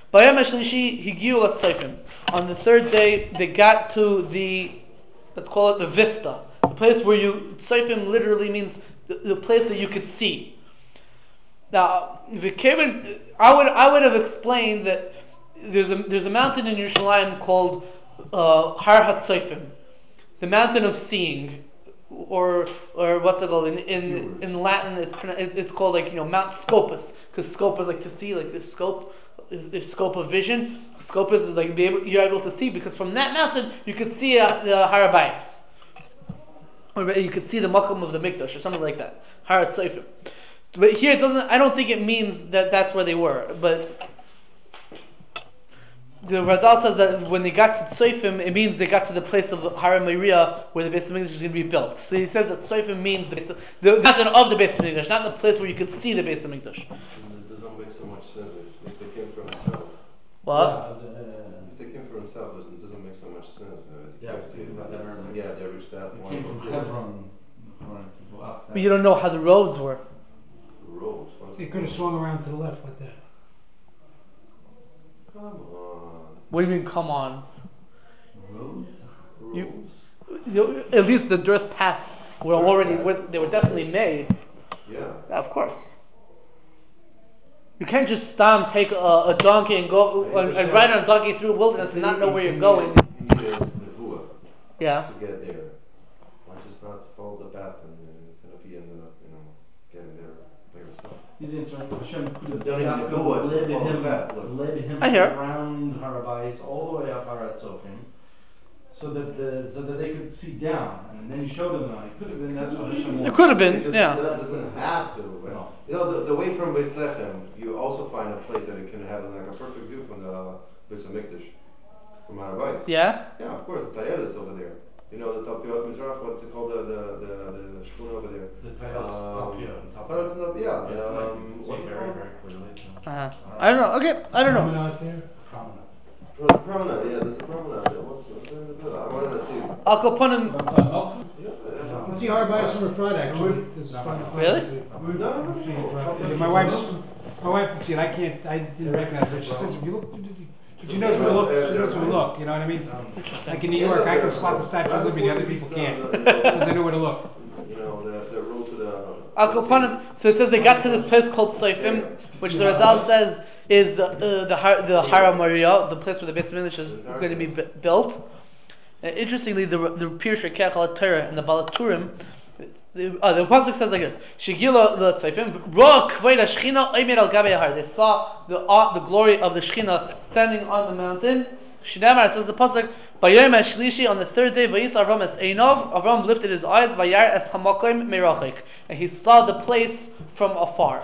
On the third day, they got to the, let's call it the vista, the place where you, Tzofim literally means the, the place that you could see. Now, I would I would have explained that there's a there's a mountain in Yerushalayim called uh, Har HaTzofim, the mountain of seeing, or or what's it called in in, in Latin? It's it's called like you know Mount Scopus, because Scopus like to see, like the scope, the scope of vision. Scopus is like be able, you're able to see because from that mountain you could see uh, the Har HaBayis, or you could see the Makom of the Mikdash or something like that. Har HaTzofim. But here it doesn't. I don't think it means that that's where they were. But the Radal says that when they got to Tzofim, it means they got to the place of Har Moriah where the Beis Hamikdash is going to be built. So he says that Tzofim means the Beis, the mountain of the Beis Hamikdash, not the place where you could see the Beis Hamikdash. It doesn't make so much sense if, if they came from himself. What? If they came from himself, it doesn't, doesn't make so much sense. Uh, Yeah, they, about that earlier. yeah, they reached that It point. came from Hebron. Wow. But you don't know how the roads were. Roads. They could have swung around to the left like that. Come on. What do you mean? Come on. Roads? You, you, at least the dirt paths were already. They were definitely made. Yeah. Yeah, of course. You can't just stop, take a, a donkey and go and, and ride on a donkey through the wilderness and not know where you're going. You need a nevuah Yeah. to get there. Why just not follow the path and uh, end up you ended up, you know, getting there by yourself? He's answering Hashem could have Don't even go it, led follow him, the path, look. led him I hear. around Har HaBayis all the way up Har HaTzofim, so that the so that they could see down, and then he showed them that it could have been. That's what Hashem It wanted. could have It been, just yeah. doesn't have to. But, No. you know, the, the way from Beit Lechem, you also find a place that it can have like a perfect view from the Beis Hamikdash, from Har HaBayis. Yeah? Yeah, of course, the Tayel is over there. You know, the Tapiot Mizrach, what's it called, the the the, the shkuna over there. The Tayel's top here, on top Uh, of it. no, yeah, Yeah, it's um, like you can what's see it very, called? very clearly. so. Uh-huh. I don't know. Okay, I don't know. Promenade there. Prominent. Pro- the promenade, yeah, there's a promenade there. What's, what's the name of the I wanted to see. I'll go put him. Yeah, uh, Let's see Har HaBayis on Friday, actually. This is fun. Really? no, no, See it, no, right? no. My wife's, my wife can see it. I can't. I didn't recognize it. She says if you look, but she knows where to look. She knows where to look. You know what I mean? Like in New York, I can spot the Statue of Liberty. Other people can't because they know where to look. You know, the, the road to the... I'll go put him. So it says they got to this place called Tzofim, which the Radal says is uh, uh, the Har, the Har Moriah, the place where the Beis Hamikdash is going to be b- built. Uh, interestingly, the the Pirush Kech al Torah and the Balaturim, the uh, the pasuk says like this: Shegila the Tzofim Ra Kvei Shechina Omer al Gabei Har. They saw the uh, the glory of the Shechina standing on the mountain. Shinamar, it says the pasuk, Bayom Shlishi, on the third day, Vayis Avram es Einov, Avram lifted his eyes, Vayar es Hamakim merachik, and he saw the place from afar.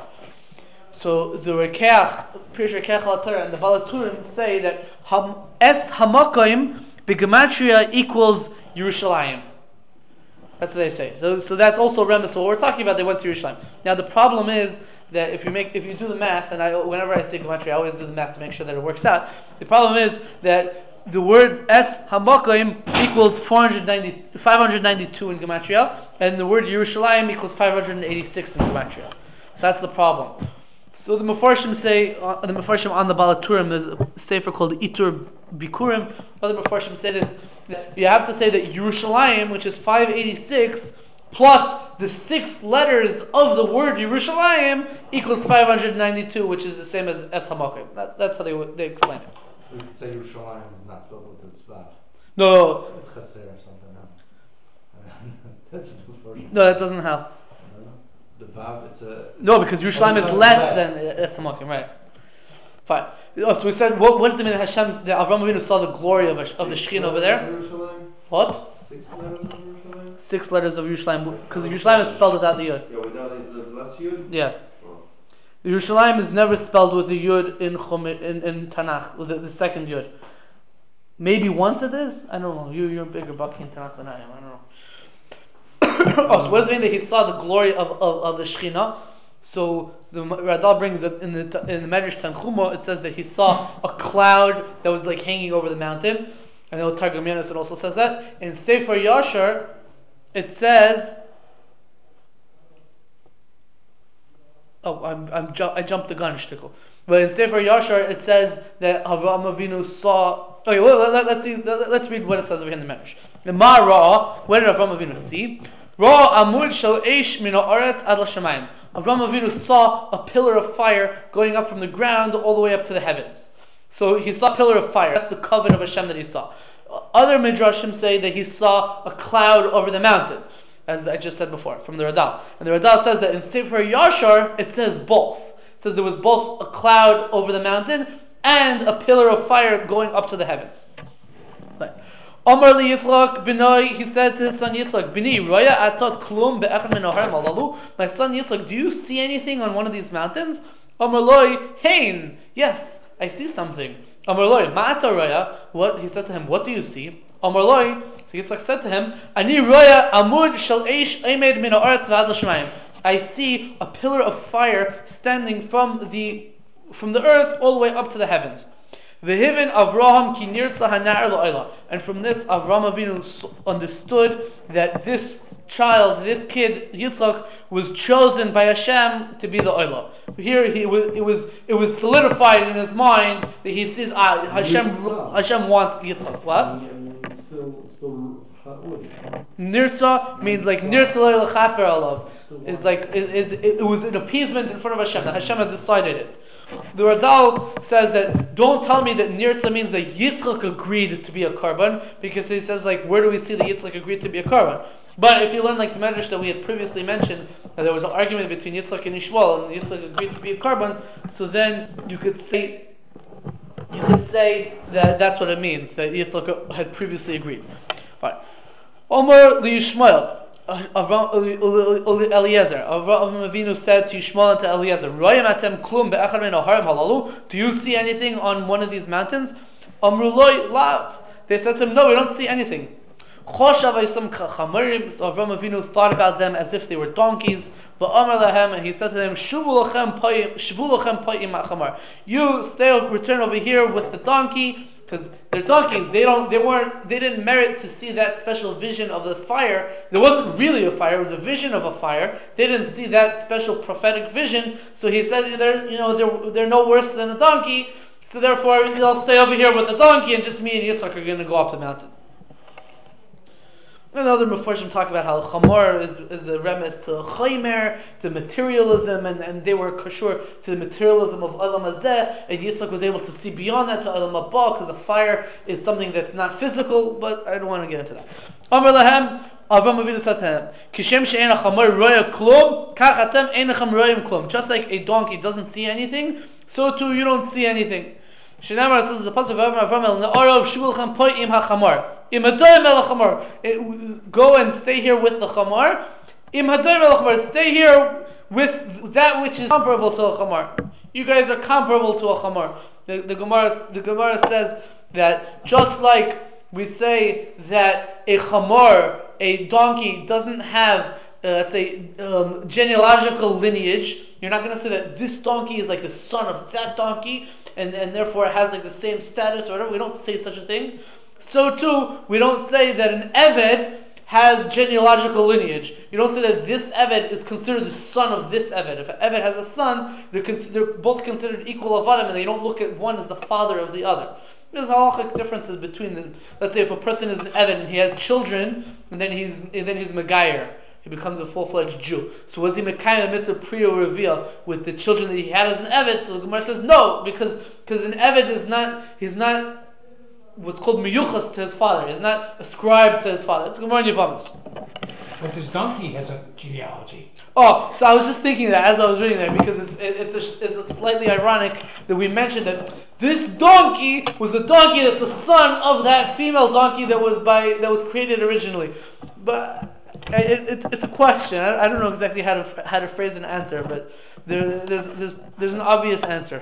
So the Rekeach, Pirush Rekeach al Torah, and the Balaturim say that ham, es Hamakim b'gematria equals Yerushalayim. That's what they say. So, so that's also Remes. What we're talking about, they went to Yerushalayim. Now the problem is that if you make, if you do the math, and I, whenever I say gematria, I always do the math to make sure that it works out. The problem is that the word es hamakim equals four hundred ninety, five hundred ninety-two in gematria, and the word Yerushalayim equals five hundred eighty-six in gematria. So that's the problem. So the Mefarshim say, uh, the Mefarshim on the Balaturim, there's a sefer called Itur Bikurim. Other Mefarshim say this, that you have to say that Yerushalayim, which is five eighty-six, plus the six letters of the word Yerushalayim equals five hundred ninety-two, which is the same as Es HaMakim. That, that's how they they explain it. We could say Yerushalayim is not spelled with this vav. No, It's chaser or something, no? That's a new version. no, that doesn't help. The vav, it's a... No, because Yerushalayim is Oh, less less. than Es HaMakim, right? Fine. Oh, so we said, what, what does it mean that Hashem, that Avram Avinu saw the glory of, of the Shekhinah over there? Yerushalayim? What? Six letters of Yerushalayim? Six letters of Yerushalayim, because Yerushalayim is spelled without the Yud. Yeah, without the, the last yud? Yeah. Oh. Yerushalayim is never spelled with the Yud in Chum, in, in Tanakh, with the, the second Yud. Maybe once it is? I don't know. You, you're a bigger Baki in Tanakh than I am. I don't know. Oh, so what does it mean that he saw the glory of, of, of the Shekhinah? So the Radal brings that in the in the Medrash Tanchuma, it says that he saw a cloud that was like hanging over the mountain, and then Targum Yanis it also says that. In Sefer Yashar, it says, oh, I'm, I'm ju- I jumped the gun, shtickle. But in Sefer Yashar, it says that Avraham Avinu saw. Okay, well, let, let's see, let, let's read what it says over here in the Medrash. The Ma Ra, what did Avraham Avinu see? Ra Amud Shel Eish Min Haaretz Ad L'Shamayim. Avraham Avinu saw a pillar of fire going up from the ground all the way up to the heavens. So he saw a pillar of fire. That's the covenant of Hashem that he saw. Other midrashim say that he saw a cloud over the mountain, as I just said before, from the Radal. And the Radal says that in Sefer Yashar, it says both. It says there was both a cloud over the mountain and a pillar of fire going up to the heavens. Right. Omar li Yitzchak B'nai, he said to his son Yitzchak, B'ni, Roya atot klum be'echad min harim alalu. My son Yitzchak, do you see anything on one of these mountains? Omar loi, hein, yes, I see something. Amar loi, ma'ata roya, what, he said to him, what do you see? Amar loi, so Yitzchak said to him, Ani roya amud shel eish emed min haaretz v'ad l'shamayim. I see a pillar of fire standing from the from the earth all the way up to the heavens. V'hivin Avraham ki nirtza hanar lo'ila. And from this, Avraham Avinu understood that this child, this kid, Yitzchak, was chosen by Hashem to be the oila. Here, he was, it was it was solidified in his mind that he sees ah, Hashem Hashem wants Yitzchak. What? It's still, still ha'ud. Nirtza means like nirtza le'lechaper alav. It's like it, is it, it was an appeasement in front of Hashem that Hashem had decided it. The Radal says that don't tell me that Nirtza means that Yitzchak agreed to be a korban, because he says like where do we see that Yitzchak agreed to be a korban? But if you learn like the Medrash that we had previously mentioned, that there was an argument between Yitzchak and Yishmael, and Yitzchak agreed to be a korban, so then you could say you could say that that's what it means, that Yitzchak had previously agreed. Fine. Omer li Yishmael. Avram Eliezer. Avram Avinu said to Yishmael and to Eliezer, "Royim atem klum be'echad min harim halalu." Do you see anything on one of these mountains? Amru loy lav. They said to him, "No, we don't see anything." Choshav Yisam Chamarim. So Avram Avinu thought about them as if they were donkeys. Va'amar lahem, and he said to them, "Shuvu lachem payim, shuvu lachem payim ma'chamar." You stay, return over here with the donkey. Because they're donkeys, they don't, they weren't, they didn't merit to see that special vision of the fire. There wasn't really a fire; it was a vision of a fire. They didn't see that special prophetic vision. So he said, "They're, you know, they're, they're no worse than a donkey. So therefore, I'll stay over here with the donkey, and just me and Yitzchak are going to go up the mountain." And other Mefarshim talk about how Chamor is, is a remiss to Chaymer, to materialism, and, and they were kashur to the materialism of Olam Hazeh, and Yitzchak was able to see beyond that to Olam Haba, because a fire is something that's not physical, but I don't want to get into that. Amar lahem, Avram Avinu said to him, Kishem she'en hachamor roya klum, kach atem einachem royim klum. Just like a donkey doesn't see anything, so too you don't see anything. Shenamar says the pasuk of Avram el ne'arav shuvulchem po'im hachamor. Im hadoyim el hachamor. Go and stay here with the chamar. Im hadoyim el hachamor. Stay here with that which is comparable to a chamar. You guys are comparable to a chamar. The, the Gemara, the Gemara says that just like we say that a chamar, a donkey, doesn't have Uh, let's say um, genealogical lineage, you're not going to say that this donkey is like the son of that donkey, and, and therefore it has like the same status or whatever. We don't say such a thing. So too, we don't say that an Eved has genealogical lineage. You don't say that this Eved is considered the son of this Eved. If an Eved has a son, they're, con- they're both considered equal avadim, and they don't look at one as the father of the other. There's halachic differences between them. Let's say if a person is an Eved and he has children, and then he's and then he's Megayer, he becomes a full-fledged Jew. So was he Mekayim mitzvah priya reveal with the children that he had as an Eved? So the Gemara says no, because because an Eved is not he's not what's called miyuchas to his father. He's not ascribed to his father. It's Gemara in Yevamos. But this donkey has a genealogy. Oh, so I was just thinking that as I was reading that, because it's it's, a, it's slightly ironic that we mentioned that this donkey was the donkey that's the son of that female donkey that was by that was created originally. But it, it, it's a question. I, I don't know exactly how to how to phrase an answer, but there, there's there's there's an obvious answer.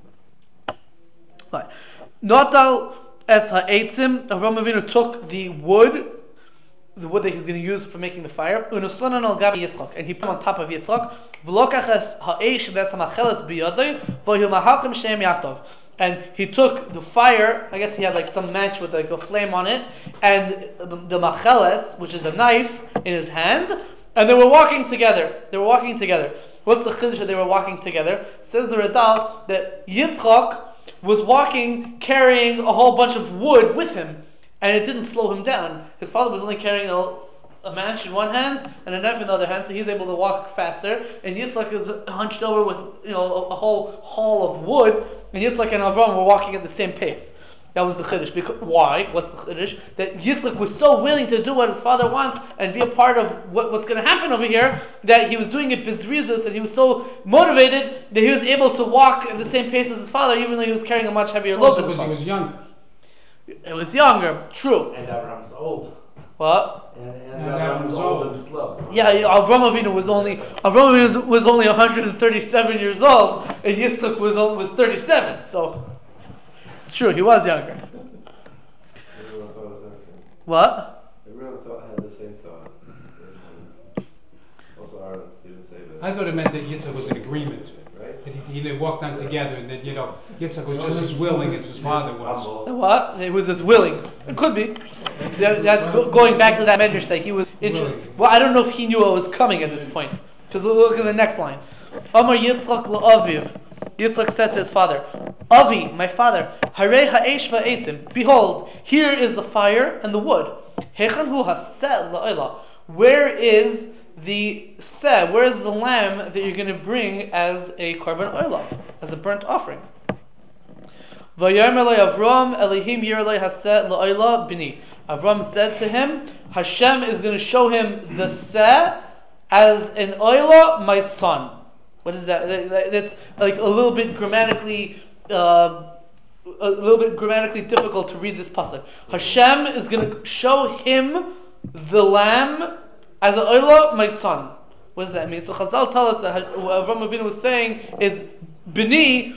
Right. Notal es ha'etzim, Avraham Avinu took the wood, the wood that he's going to use for making the fire, unuslanan al gabi Yitzchak, and he put it on top of Yitzchak. V'lokach es ha'esh v'es ha'macheles biyodei, v'yu mahalchem sheim yachtov. And he took the fire, I guess he had like some match with like a flame on it, and the, the macheles, which is a knife, in his hand, and they were walking together. They were walking together. What's the chiddush that they were walking together? Says the Radal that Yitzchak was walking carrying a whole bunch of wood with him, and it didn't slow him down. His father was only carrying a, a match in one hand and a knife in the other hand, so he's able to walk faster. And Yitzchak is hunched over with you know a, a whole haul of wood, and Yitzchak and Avram were walking at the same pace. That was the chiddush. Because why? What's the chiddush? That Yitzchak was so willing to do what his father wants and be a part of what, what's going to happen over here that he was doing it bizrizos, and he was so motivated that he was able to walk at the same pace as his father, even though he was carrying a much heavier load. Also because he was younger. It was younger, true. And Abraham was old. What? And, and, And Abraham was old old. and slow. Yeah, Avram Avinu was only Avram Avinu was, was only one hundred thirty-seven years old, and Yitzchak was was thirty-seven. So, true, he was younger. Everyone thought it was everything. What? Everyone thought had the same thought. Also, Aaron didn't say that. I thought it meant that Yitzchak was in agreement. Right? That he, they walked on together, and that, you know, Yitzchak was just as willing as his father was. Humble. What? It was as willing. It could be. That, that's go, going back to that medrash that he was interested. Willing. Well, I don't know if he knew what was coming at this point. Because look at the next line. Amar Yitzchak la'aviv. Yitzchak said to his father, Avi, my father, Harei ha'esh va'etzim. Behold, here is the fire and the wood. Hechan hu haseh la'olah. Where is the seh? Where is the lamb that you're going to bring as a korban olah, as a burnt offering? Vayom eloi Avram Elihim yirloi haseh la'olah bini. Avram said to him, Hashem is going to show him the seh as an olah, my son. What is that? That's like a little bit grammatically, uh, a little bit grammatically difficult to read this pasuk. Hashem is going to show him the lamb as an olah, my son. What does that mean? So Chazal tell us that what Avram Avinu was saying is, Bini,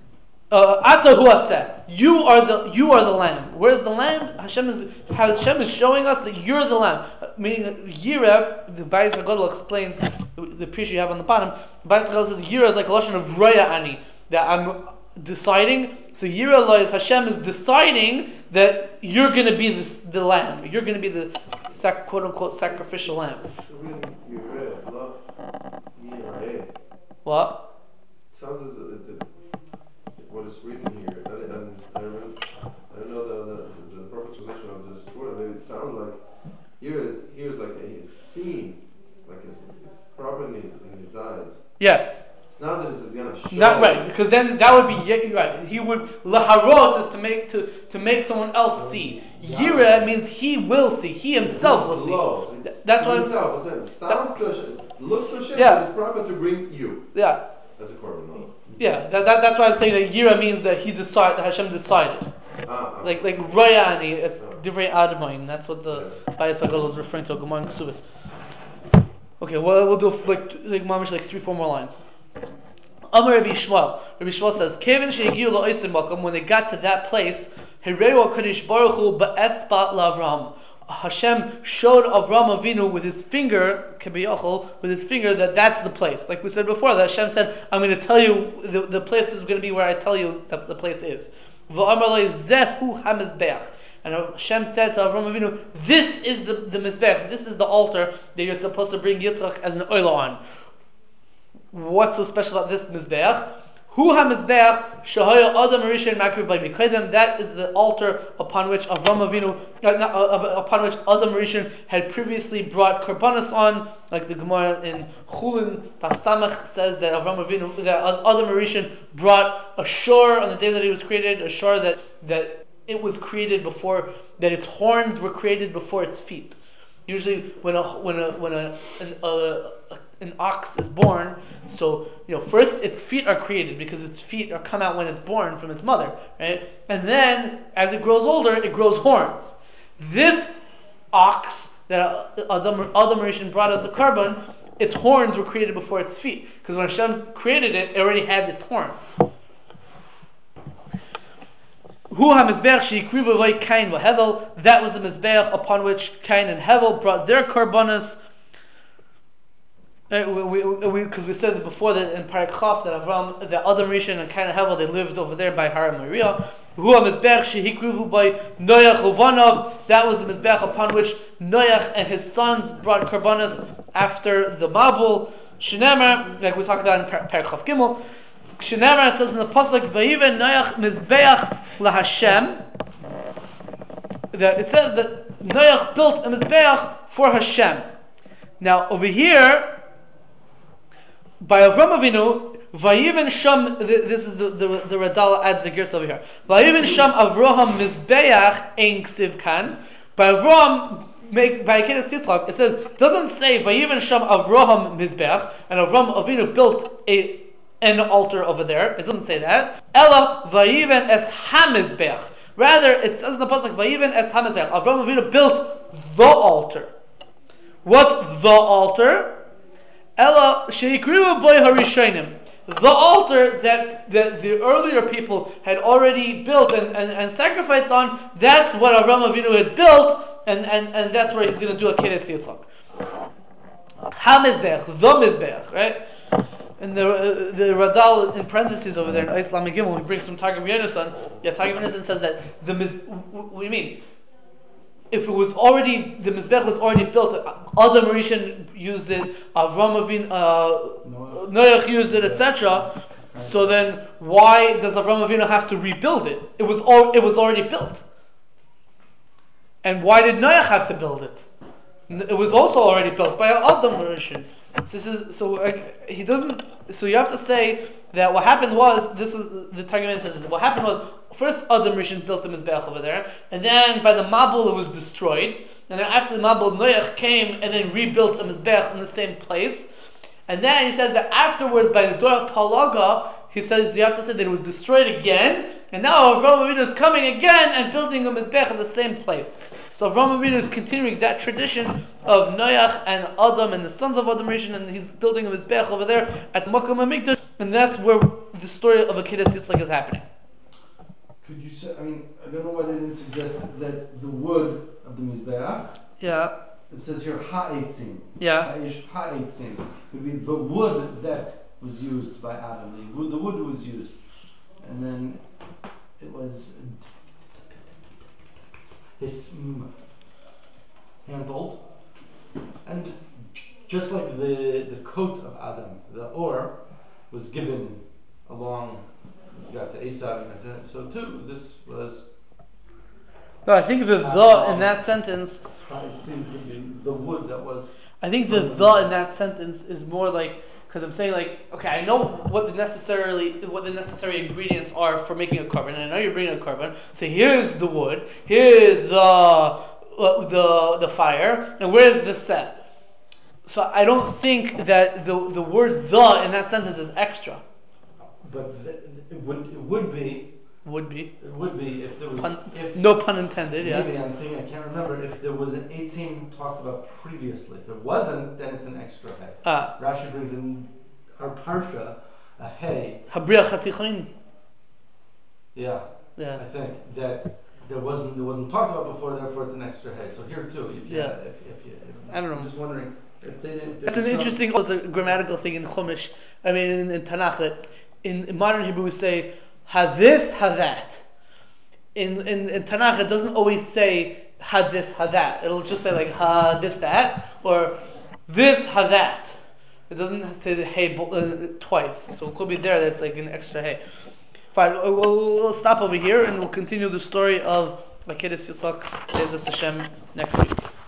Ata hu haseh. You are the you are the lamb. Where's the lamb? Hashem is Hashem is showing us that you're the lamb. Meaning, Yira, the Bayis HaGadol explains the, the piece you have on the bottom. The Bayis HaGadol says Yira is like a lashon of Roya Ani, that I'm deciding. So Yira Allah is Hashem is deciding that you're going to be the, the lamb. You're going to be the sac, quote unquote sacrificial lamb. So really, you read, love, Yireh. What? Sounds as if the, what is written here. I, and I, remember, I don't know the, the, the proper translation of this word. Maybe it sounds like here is here is like a scene, like it's, it's properly in his eyes. Yeah. It's not that it's gonna show. Not right, because then that would be ye- right. He would laharot is to make to, to make someone else see. Yira means he will see. He himself will Low. see. It's That's what. himself. It sounds to Hashem, looks to Hashem, Yeah. but it's proper to bring you Yeah, as a korban. yeah. That, that that's why I'm saying that Yira means that he decided. That Hashem decided. Ah, ah. Like like Royani, it's divrei admoin. That's what the Bayis HaGadol is referring to. Gemara Ksubis. Okay, well we'll do like like mamish like three four more lines. Amar Rabbi Shmuel. Rabbi Shmuel says, "Kevin she'egiu la'osim makom." When they got to that place, Hireu Kadosh Baruch Hu ba'etzbat la'Avraham. Hashem showed Avram Avinu with his finger, kibiyachol, with his finger that that's the place. Like we said before, that Hashem said, "I'm going to tell you the, the place is going to be where I tell you that the place is." V'amar lo zehu hamizbeach. And Hashem said to Avram Avinu, "This is the the mizbech. This is the altar that you're supposed to bring Yitzchak as an oila on." What's so special about this mizbech? Hu ha-mizbech shehaya adam rishon makriv by mikadem. That is the altar upon which Avram Avinu, uh, not, uh, upon which Adam Rishon had previously brought korbanos on. Like the Gemara in Chulin Tafsamach says that Avram Avinu, that Adam Rishon brought a shor on the day that he was created, a shor that that it was created before, that its horns were created before its feet. Usually, when a when a when a an, a, an ox is born, so you know first its feet are created because its feet are come out when it's born from its mother, right? And then as it grows older, it grows horns. This ox that Adam Adam Rishon brought as a carbon, its horns were created before its feet because when Hashem created it, it already had its horns. Hu ha-mizbeach sheikrivu v'ay Kain v'Hevel. That was the mizbeach upon which Kain and Hevel brought their korbanos. Because we, we, we, we said that before that in Parak Chaf that Avram, that Adam Rishon and Kain and Hevel, they lived over there by Har Moriah. Hu ha-mizbeach sheikrivu by Noach uvanov. That was the mizbeach upon which Noach and his sons brought korbanos after the Mabul. Shenemar, like we talked about in Parak Chaf Gimel. Shenemar, it says in the pasuk, "Vayiven Noach mizbeach laHashem." That it says that Noach built a mizbeach for Hashem. Now over here, by Avram Avinu, Vayiven Sham. This is the the, the Radal adds the gears over here. Vayiven Sham Avraham mizbeach ein ksiv kan. By Avram, make by Kedas Yitzchak, it says doesn't say Vayiven Sham Avraham mizbeach, and Avram Avinu built a an altar over there. It doesn't say that. Ella vayiven es hamizbeach. Rather, it says in the pasuk vayiven es hamizbeach. Avram Avinu built the altar. What's the altar? Ella sheikrivu boy harishonim. The altar that, that the earlier people had already built and, and, and sacrificed on. That's what Avram Avinu had built, and, and, and that's where he's going to do a Kedas Yitzchak. Hamizbeach, the mizbeach, right? And the uh, the Radal in parentheses over there in Islam Gimel, he brings some Targum Yonasan. Yeah, Targum Yonasan says that the miz. What do you mean? If it was already the mizbech was already built, Adam Rishon used it, Avram Avinu, uh, Noach used it, et cetera. So then, why does Avram Avinu have to rebuild it? It was all it was already built. And why did Noach have to build it? It was also already built by Adam Rishon. So this is so like, he doesn't. So you have to say that what happened was this is the Targum says what happened was first Adam Rishon built the mizbeach over there, and then by the Mabul it was destroyed, and then after the Mabul Noach came and then rebuilt a mizbeach in the same place, and then he says that afterwards by the Dor Palaga he says you have to say that it was destroyed again, and now Avram Avinu is coming again and building a mizbeach in the same place. So Avram Avinu is continuing that tradition of Noach and Adam and the sons of Adam Rishon, and he's building a mizbeach over there at Makom HaMikdash, and that's where the story of a Kedas Yitzchak is happening. Could you say? I mean, I don't know why they didn't suggest that the wood of the mizbeach. Yeah. It says here ha'etzim. Yeah. Ha'ish ha'etzim would be the wood that was used by Adam. The wood, the wood was used, and then it was his mm, handled, and just like the the coat of Adam, the or was given along. You got the Esav, and so too. This was. No, I think the the in that sentence. It seems to be the wood that was. I think the the in that sentence is more like because I'm saying like okay, I know what the necessarily what the necessary ingredients are for making a carbon, and I know you're bringing a carbon. So here's the wood, here's the uh, the the fire, and where's the set? So I don't think that the the word the in that sentence is extra. But th- it would it would be would be it would be if there was pun, if no pun intended. Yeah. Maybe I'm thinking I can't remember if there was an eighteen talked about previously. If there wasn't, then it's an extra hay. Ah. Rashi brings in our parsha a hay. Habriach hatichain. Yeah. Yeah. I think that there wasn't there wasn't talked about before. Therefore, it's an extra hay. So here too, if you Yeah. if, if you, if, I don't know. I'm just wondering if they didn't. That's an interesting. It's a grammatical thing in Chumash. I mean, in, in Tanakh, that in, in modern Hebrew we say ha this, ha that. in, in, in Tanakh, it doesn't always say ha this, ha that. It'll just say like ha this, that, or this, ha that. It doesn't say the hey uh, twice. So it could be there that's like an extra hey. Fine, we'll, we'll stop over here and we'll continue the story of Akeres Yitzchak Be'ezus Hashem next week.